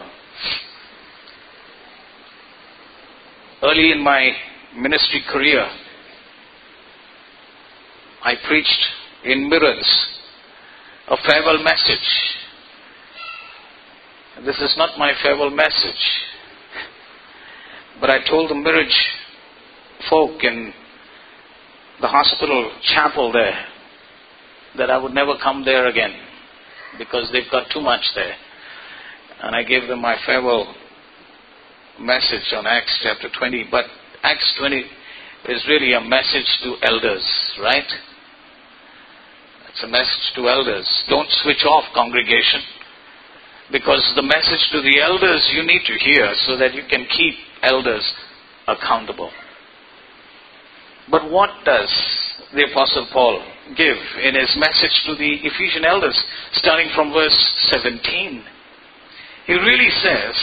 A: Early in my ministry career, I preached in Mirrors a farewell message. This is not my farewell message, but I told the Mirage folk in the hospital chapel there that I would never come there again because they've got too much there. And I gave them my farewell message on Acts chapter 20. But Acts 20 is really a message to elders, right? It's a message to elders. Don't switch off, congregation, because the message to the elders you need to hear so that you can keep elders accountable. But what does the Apostle Paul give in his message to the Ephesian elders, starting from verse 17? He really says,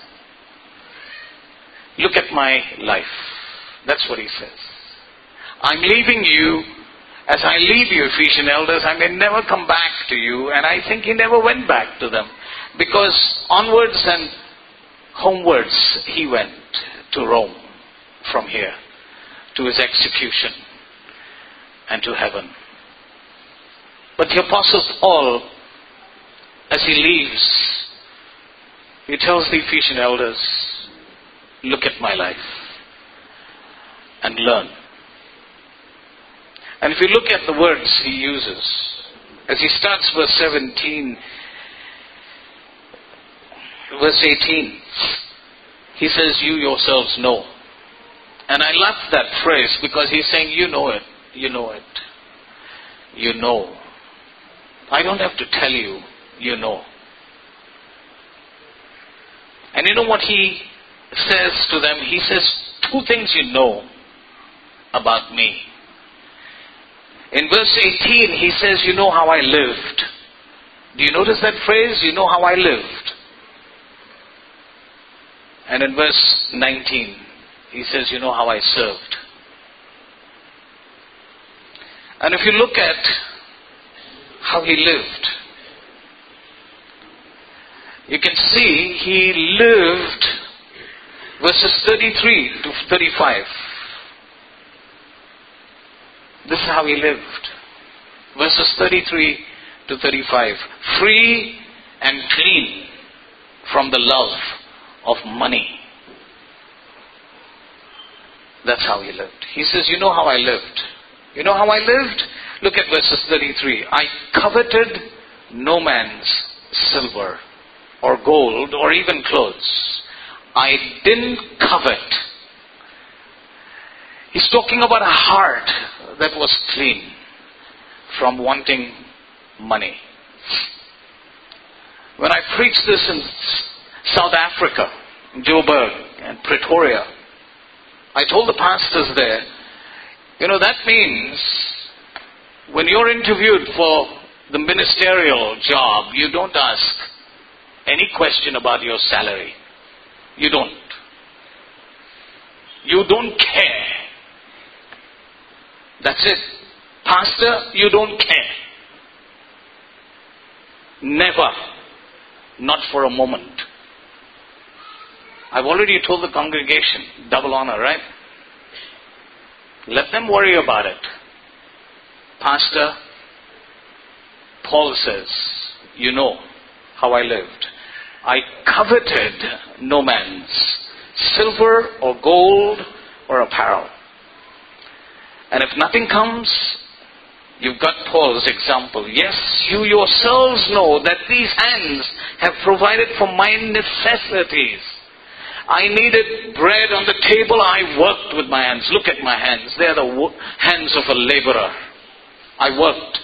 A: look at my life. That's what he says. I'm leaving you. As I leave you, Ephesian elders, I may never come back to you. And I think he never went back to them, because onwards and homewards he went to Rome from here, to his execution and to heaven. But the Apostle Paul, as he leaves, he tells the Ephesian elders, look at my life and learn. And if you look at the words he uses, as he starts verse 17, verse 18, he says, you yourselves know. And I love that phrase because he's saying, you know it, you know it, you know. I don't have to tell you, you know. And you know what he says to them? He says, two things you know. about me. In verse 18, he says, you know how I lived. Do you notice that phrase? You know how I lived. And in verse 19, he says, you know how I served. And if you look at how he lived, you can see he lived verses 33 to 35. This is how he lived. Verses 33 to 35. Free and clean from the love of money. That's how he lived. He says, you know how I lived. You know how I lived? Look at verses 33. I coveted no man's silver or gold or even clothes. I didn't covet. He's talking about a heart that was clean from wanting money. When I preached this in South Africa, Joburg and Pretoria, I told the pastors there, that means when you're interviewed for the ministerial job, you don't ask any question about your salary. You don't. You don't care. That's it. Pastor, you don't care. Never. Not for a moment. I've already told the congregation, double honor, right? Let them worry about it. Pastor, Paul says, you know how I lived. I coveted no man's silver or gold or apparel. And if nothing comes, you've got Paul's example. Yes, you yourselves know that these hands have provided for my necessities. I needed bread on the table. I worked with my hands. Look at my hands. They are the hands of a laborer. I worked.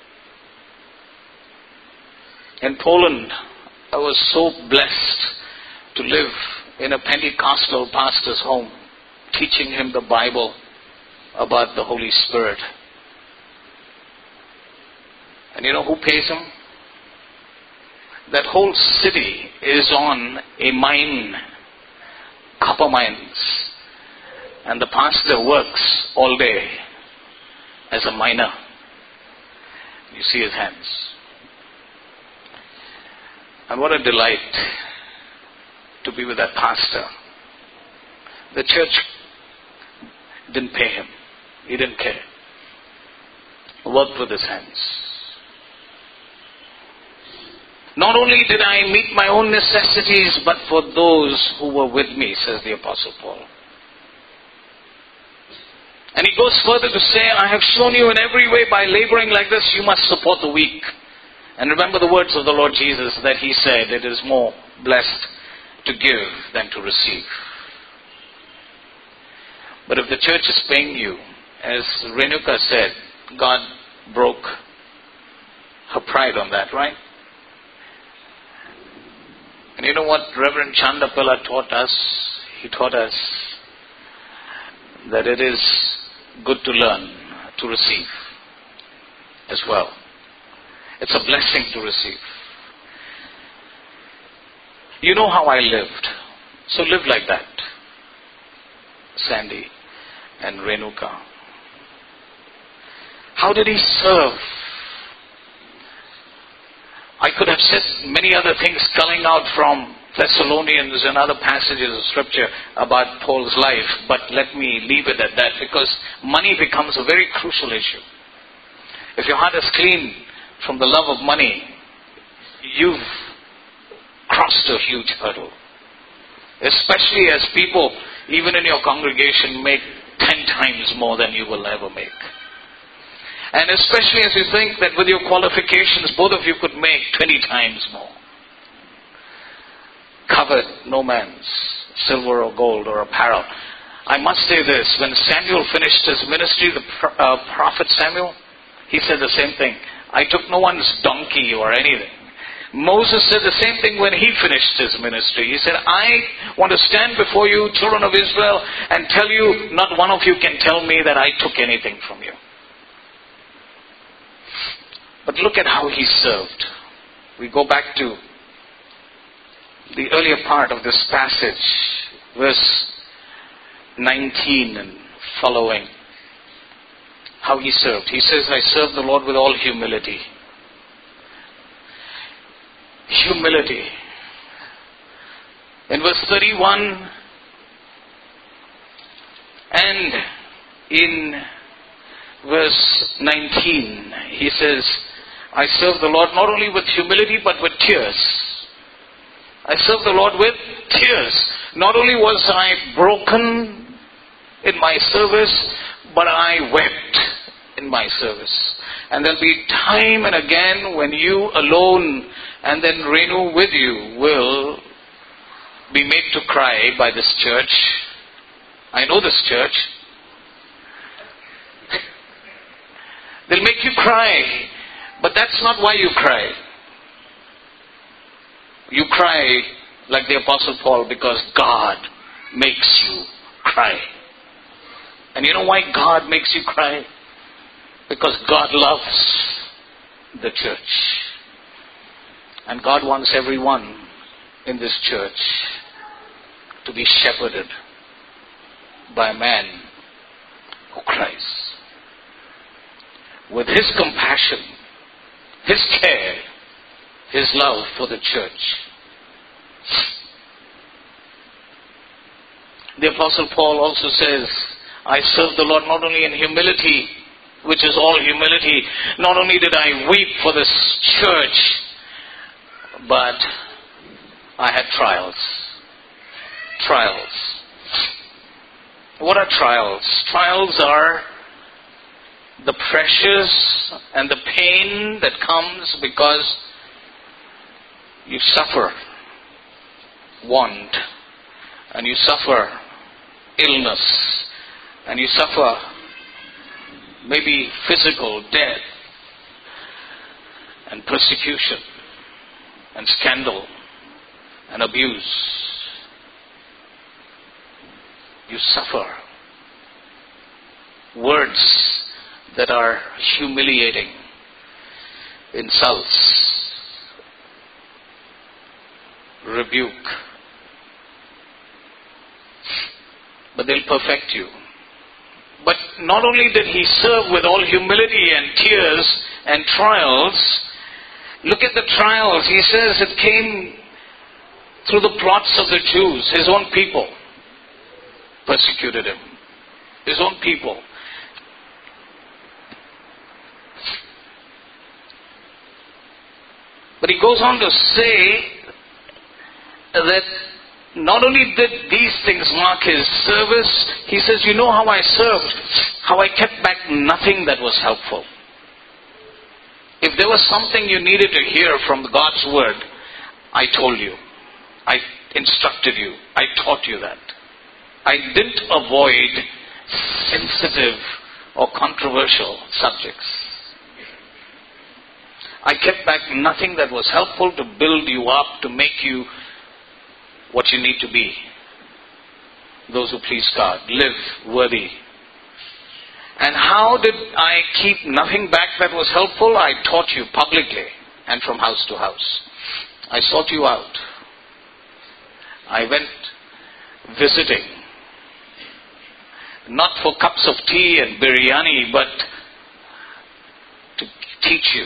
A: In Poland, I was so blessed to live in a Pentecostal pastor's home, teaching him the Bible about the Holy Spirit. And you know who pays him? That whole city is on a mine, copper mines. And the pastor works all day as a miner. You see his hands. And what a delight to be with that pastor. The church didn't pay him. He didn't care. He worked with his hands. Not only did I meet my own necessities, but for those who were with me, says the Apostle Paul. And he goes further to say, I have shown you in every way by laboring like this, you must support the weak. And remember the words of the Lord Jesus that he said, it is more blessed to give than to receive. But if the church is paying you, as Renuka said, God broke her pride on that, right? And you know what Reverend Chandapilla taught us? He taught us that it is good to learn to receive as well. It's a blessing to receive. You know how I lived. So live like that. Sandy and Renuka. How did he serve? I could have said many other things coming out from Thessalonians and other passages of Scripture about Paul's life, but let me leave it at that because money becomes a very crucial issue. If your heart is clean from the love of money, you've crossed a huge hurdle. Especially as people, even in your congregation, make 10 times more than you will ever make. And especially as you think that with your qualifications, both of you could make 20 times more. Covet no man's silver or gold or apparel. I must say this, when Samuel finished his ministry, the prophet Samuel, he said the same thing. I took no one's donkey or anything. Moses said the same thing when he finished his ministry. He said, I want to stand before you, children of Israel, and tell you, not one of you can tell me that I took anything from you. But look at how he served. We go back to the earlier part of this passage, verse 19 and following. How he served. He says, I serve the Lord with all humility. Humility. In verse 31 and in verse 19, he says, I serve the Lord not only with humility but with tears. I serve the Lord with tears. Not only was I broken in my service, but I wept in my service. And there'll be time and again when you alone and then Renu with you will be made to cry by this church. I know this church. They'll make you cry, but that's not why you cry. You cry like the Apostle Paul because God makes you cry. And you know why God makes you cry? Because God loves the church. And God wants everyone in this church to be shepherded by a man who cries. With his compassion, his care, his love for the church. The Apostle Paul also says, I serve the Lord not only in humility, which is all humility. Not only did I weep for this church, but I had trials. Trials. What are trials? Trials are the pressures and the pain that comes because you suffer want, and you suffer illness, and you suffer maybe physical death and persecution and scandal and abuse. You suffer words that are humiliating, insults, rebuke. But they'll perfect you. But not only did he serve with all humility and tears and trials, look at the trials. He says it came through the plots of the Jews. His own people persecuted him. His own people. But he goes on to say that not only did these things mark his service, he says, you know how I served, how I kept back nothing that was helpful. If there was something you needed to hear from God's word, I told you. I instructed you. I taught you that. I didn't avoid sensitive or controversial subjects. I kept back nothing that was helpful to build you up, to make you what you need to be. Those who please God, live worthy. And how did I keep nothing back that was helpful? I taught you publicly and from house to house. I sought you out. I went visiting. Not for cups of tea and biryani, but to teach you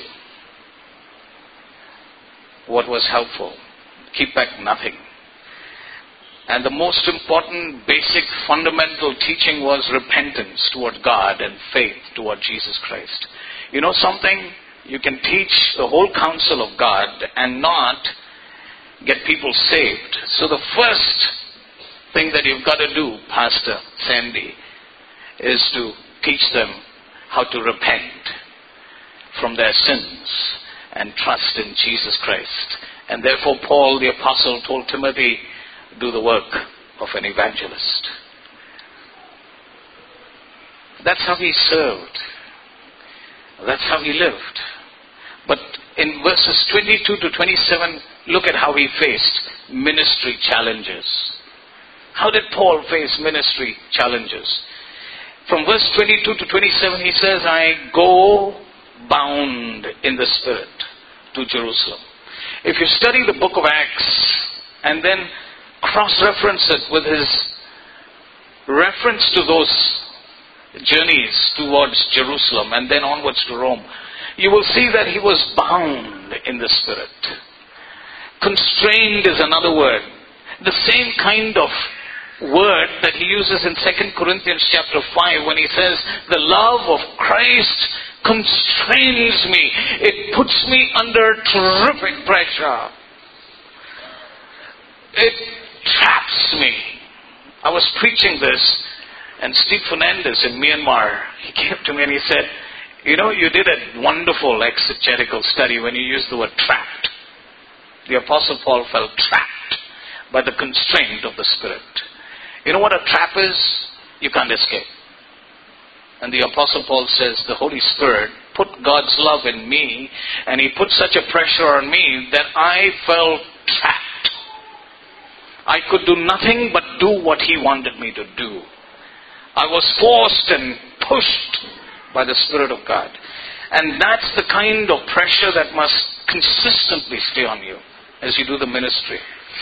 A: what was helpful. Keep back nothing. And the most important, basic, fundamental teaching was repentance toward God and faith toward Jesus Christ. You know something? You can teach the whole counsel of God and not get people saved. So the first thing that you've got to do, Pastor Sandy, is to teach them how to repent from their sins and trust in Jesus Christ. And therefore Paul the Apostle told Timothy, do the work of an evangelist. That's how he served. That's how he lived. But in verses 22 to 27, look at how he faced ministry challenges. How did Paul face ministry challenges? From verse 22 to 27, he says, I go bound in the Spirit to Jerusalem. If you study the book of Acts and then cross-reference it with his reference to those journeys towards Jerusalem and then onwards to Rome, you will see that he was bound in the Spirit. Constrained is another word. The same kind of word that he uses in 2 Corinthians chapter 5 when he says, the love of Christ constrains me. It puts me under terrific pressure. It traps me. I was preaching this, and Steve Fernandez in Myanmar, he came to me and he said, you know, you did a wonderful exegetical study when you used the word trapped. The Apostle Paul felt trapped by the constraint of the Spirit. You know what a trap is? You can't escape. And the Apostle Paul says, the Holy Spirit put God's love in me, and he put such a pressure on me that I felt trapped. I could do nothing but do what he wanted me to do. I was forced and pushed by the Spirit of God. And that's the kind of pressure that must consistently stay on you as you do the ministry.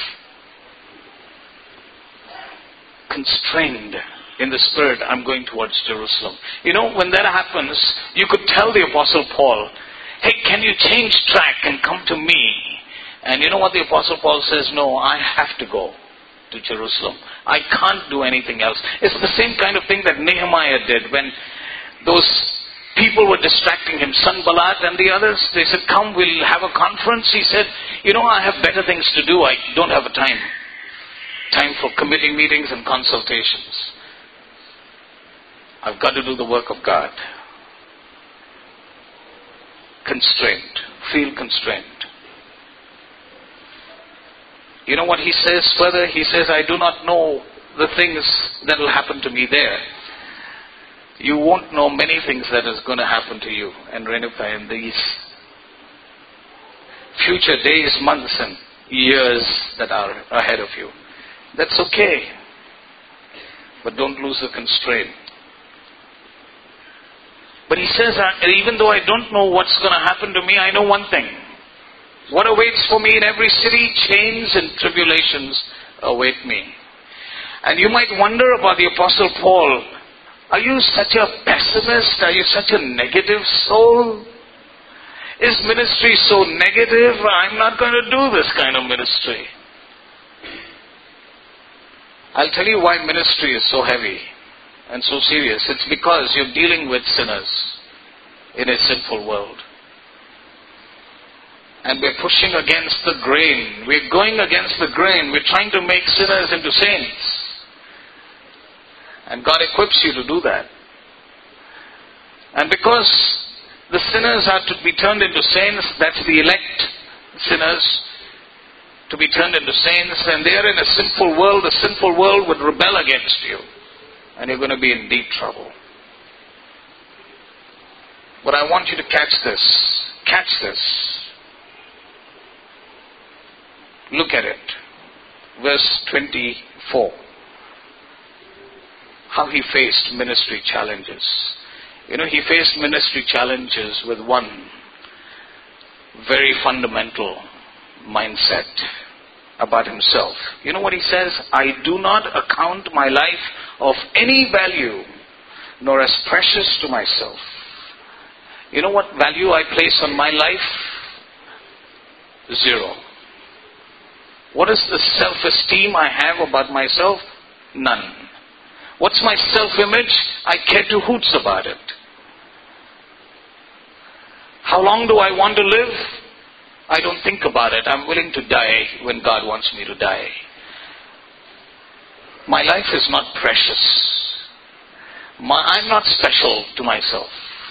A: Constrained in the Spirit, I'm going towards Jerusalem. You know, when that happens, you could tell the Apostle Paul, hey, can you change track and come to me? And you know what the Apostle Paul says? No, I have to go to Jerusalem. I can't do anything else. It's the same kind of thing that Nehemiah did when those people were distracting him, Sanballat and the others. They said, come, we'll have a conference. He said, you know, I have better things to do. I don't have a time for committee meetings and consultations. I've got to do the work of God. Constrained. Feel constrained. You know what he says further? He says, I do not know the things that will happen to me there. You won't know many things that is going to happen to you and Renuka in these future days, months and years that are ahead of you. That's okay. But don't lose the constraint. But he says, even though I don't know what's going to happen to me, I know one thing. What awaits for me in every city? Chains and tribulations await me. And you might wonder about the Apostle Paul. Are you such a pessimist? Are you such a negative soul? Is ministry so negative? I'm not going to do this kind of ministry. I'll tell you why ministry is so heavy and so serious. It's because you're dealing with sinners in a sinful world. And we're pushing against the grain. We're going against the grain. We're trying to make sinners into saints. And God equips you to do that. And because the sinners are to be turned into saints, that's the elect sinners to be turned into saints, and they're in a sinful world. The sinful world would rebel against you. And you're going to be in deep trouble. But I want you to catch this. Catch this. Look at it. Verse 24. How he faced ministry challenges. You know, he faced ministry challenges with one very fundamental mindset about himself. You know what he says? I do not account my life of any value, nor as precious to myself. You know what value I place on my life? 0. What is the self-esteem I have about myself? None. What's my self-image? I care two hoots about it. How long do I want to live? I don't think about it. I'm willing to die when God wants me to die. My life is not precious. I'm not special to myself.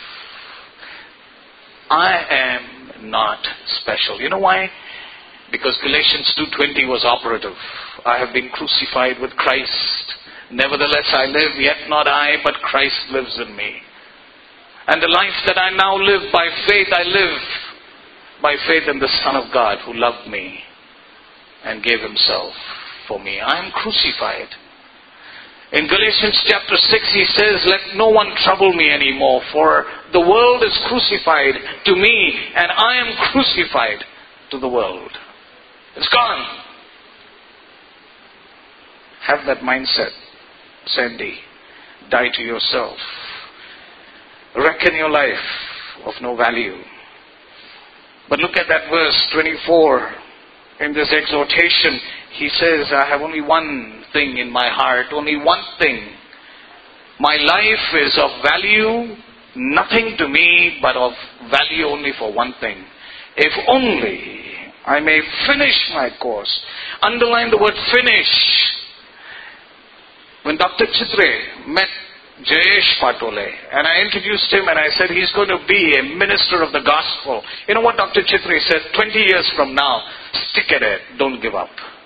A: I am not special. You know why? Because Galatians 2:20 was operative. I have been crucified with Christ. Nevertheless I live, yet not I, but Christ lives in me. And the life that I now live by faith, I live by faith in the Son of God who loved me and gave himself for me. I am crucified. In Galatians chapter 6 he says, let no one trouble me anymore, for the world is crucified to me and I am crucified to the world. It's gone. Have that mindset, Sandy. Die to yourself. Reckon your life of no value. But look at that verse 24. In this exhortation, he says, I have only one thing in my heart, only one thing. My life is of value, nothing to me, but of value only for one thing. If only I may finish my course. Underline the word finish. When Dr. Chitre met Jayesh Patole, and I introduced him and I said he's going to be a minister of the gospel. You know what Dr. Chitre said? 20 years from now, stick at it, don't give up.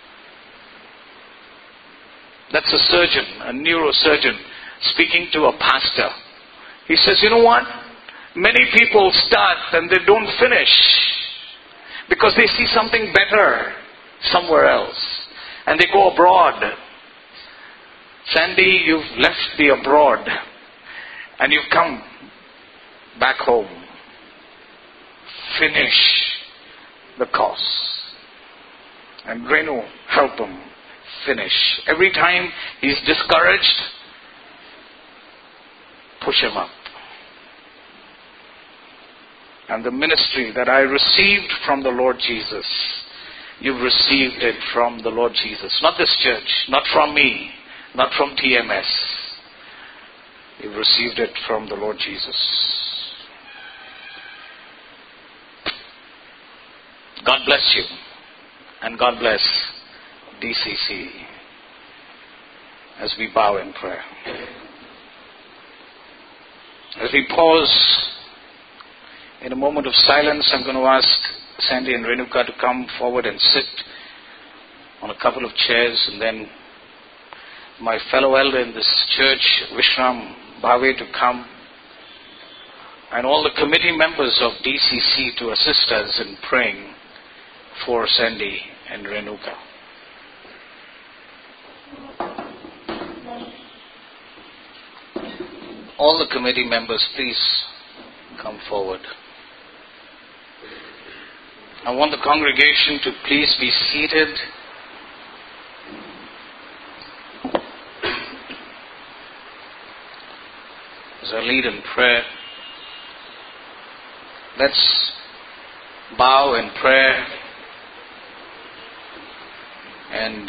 A: That's a surgeon, a neurosurgeon, speaking to a pastor. He says, you know what? Many people start and they don't finish because they see something better somewhere else and they go abroad. Sandy, you've left the abroad and you've come back home. Finish the course. And Renu, help him finish. Every time he's discouraged, push him up. And the ministry that I received from the Lord Jesus, you've received it from the Lord Jesus. Not this church, not from me, not from TMS. You've received it from the Lord Jesus. God bless you. And God bless DCC as we bow in prayer. As we pause in a moment of silence, I'm going to ask Sandy and Renuka to come forward and sit on a couple of chairs, and then my fellow elder in this church, Vishram Bhave, to come, and all the committee members of DCC to assist us in praying for Sandy and Renuka. All the committee members, please come forward. I want the congregation to please be seated. As I lead in prayer, let's bow in prayer and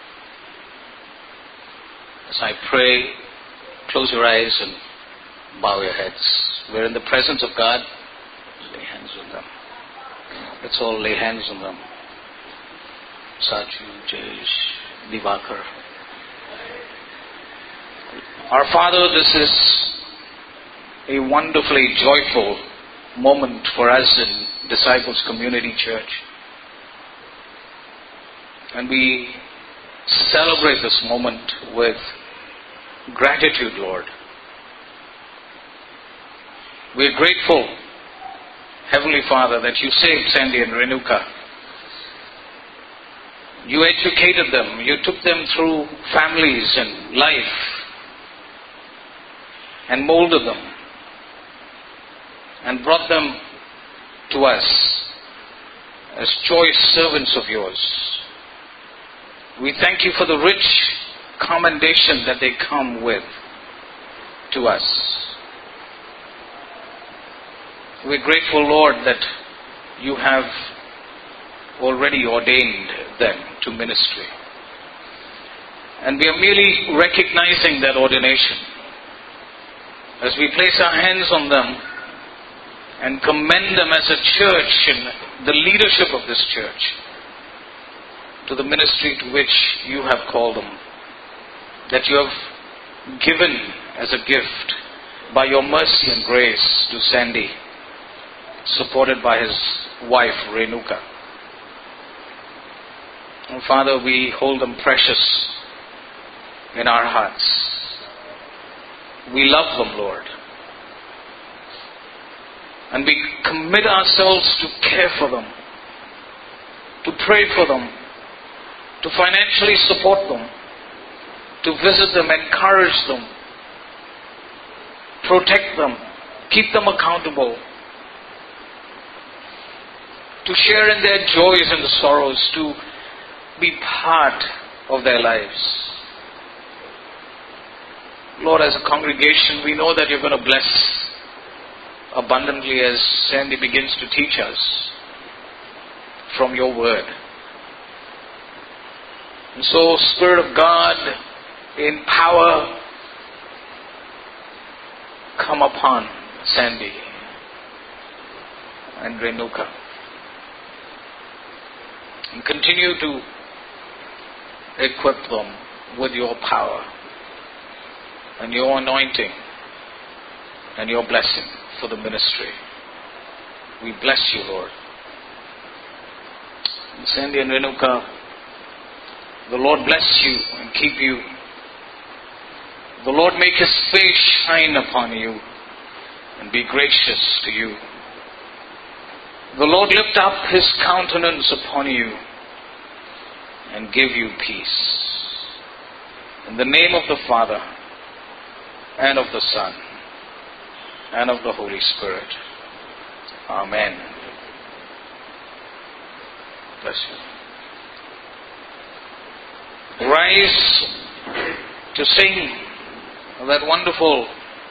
A: as I pray, close your eyes and bow your heads. We're in the presence of God. Lay hands on them. Let's all lay hands on them. Saju, Jayesh, Divakar. Our Father, this is a wonderfully joyful moment for us in Disciples Community Church. And we celebrate this moment with gratitude, Lord. We're grateful, Heavenly Father, that you saved Sandy and Renuka. You educated them. You took them through families and life and molded them and brought them to us as choice servants of yours. We thank you for the rich commendation that they come with to us. We're grateful, Lord, that you have already ordained them to ministry. And we are merely recognizing that ordination as we place our hands on them and commend them as a church and the leadership of this church to the ministry to which you have called them, that you have given as a gift by your mercy and grace to Sandy, supported by his wife Renuka. And Father, we hold them precious in our hearts. We love them, Lord. And we commit ourselves to care for them, to pray for them, to financially support them, to visit them, encourage them, protect them, keep them accountable, to share in their joys and sorrows, to be part of their lives. Lord, as a congregation, we know that you're going to bless abundantly as Sandy begins to teach us from your word. And so, Spirit of God, in power, come upon Sandy and Renuka. And continue to equip them with your power and your anointing and your blessing for the ministry. We bless you, Lord. And Sandy and Renuka, the Lord bless you and keep you. The Lord make His face shine upon you and be gracious to you. The Lord lift up His countenance upon you and give you peace. In the name of the Father, and of the Son, and of the Holy Spirit. Amen. Bless you. Rise to sing that wonderful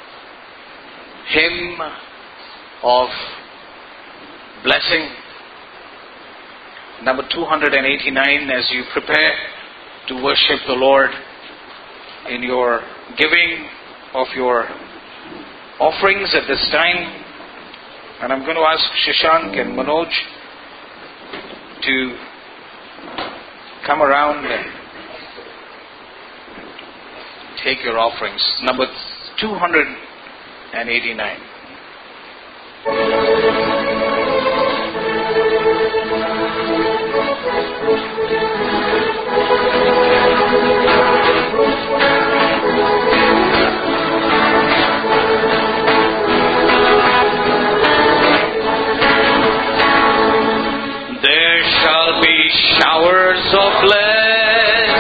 A: hymn of blessing, number 289, as you prepare to worship the Lord in your giving of your offerings at this time. And I'm going to ask Shashank and Manoj to come around and take your offerings. Number 289. Showers of blessing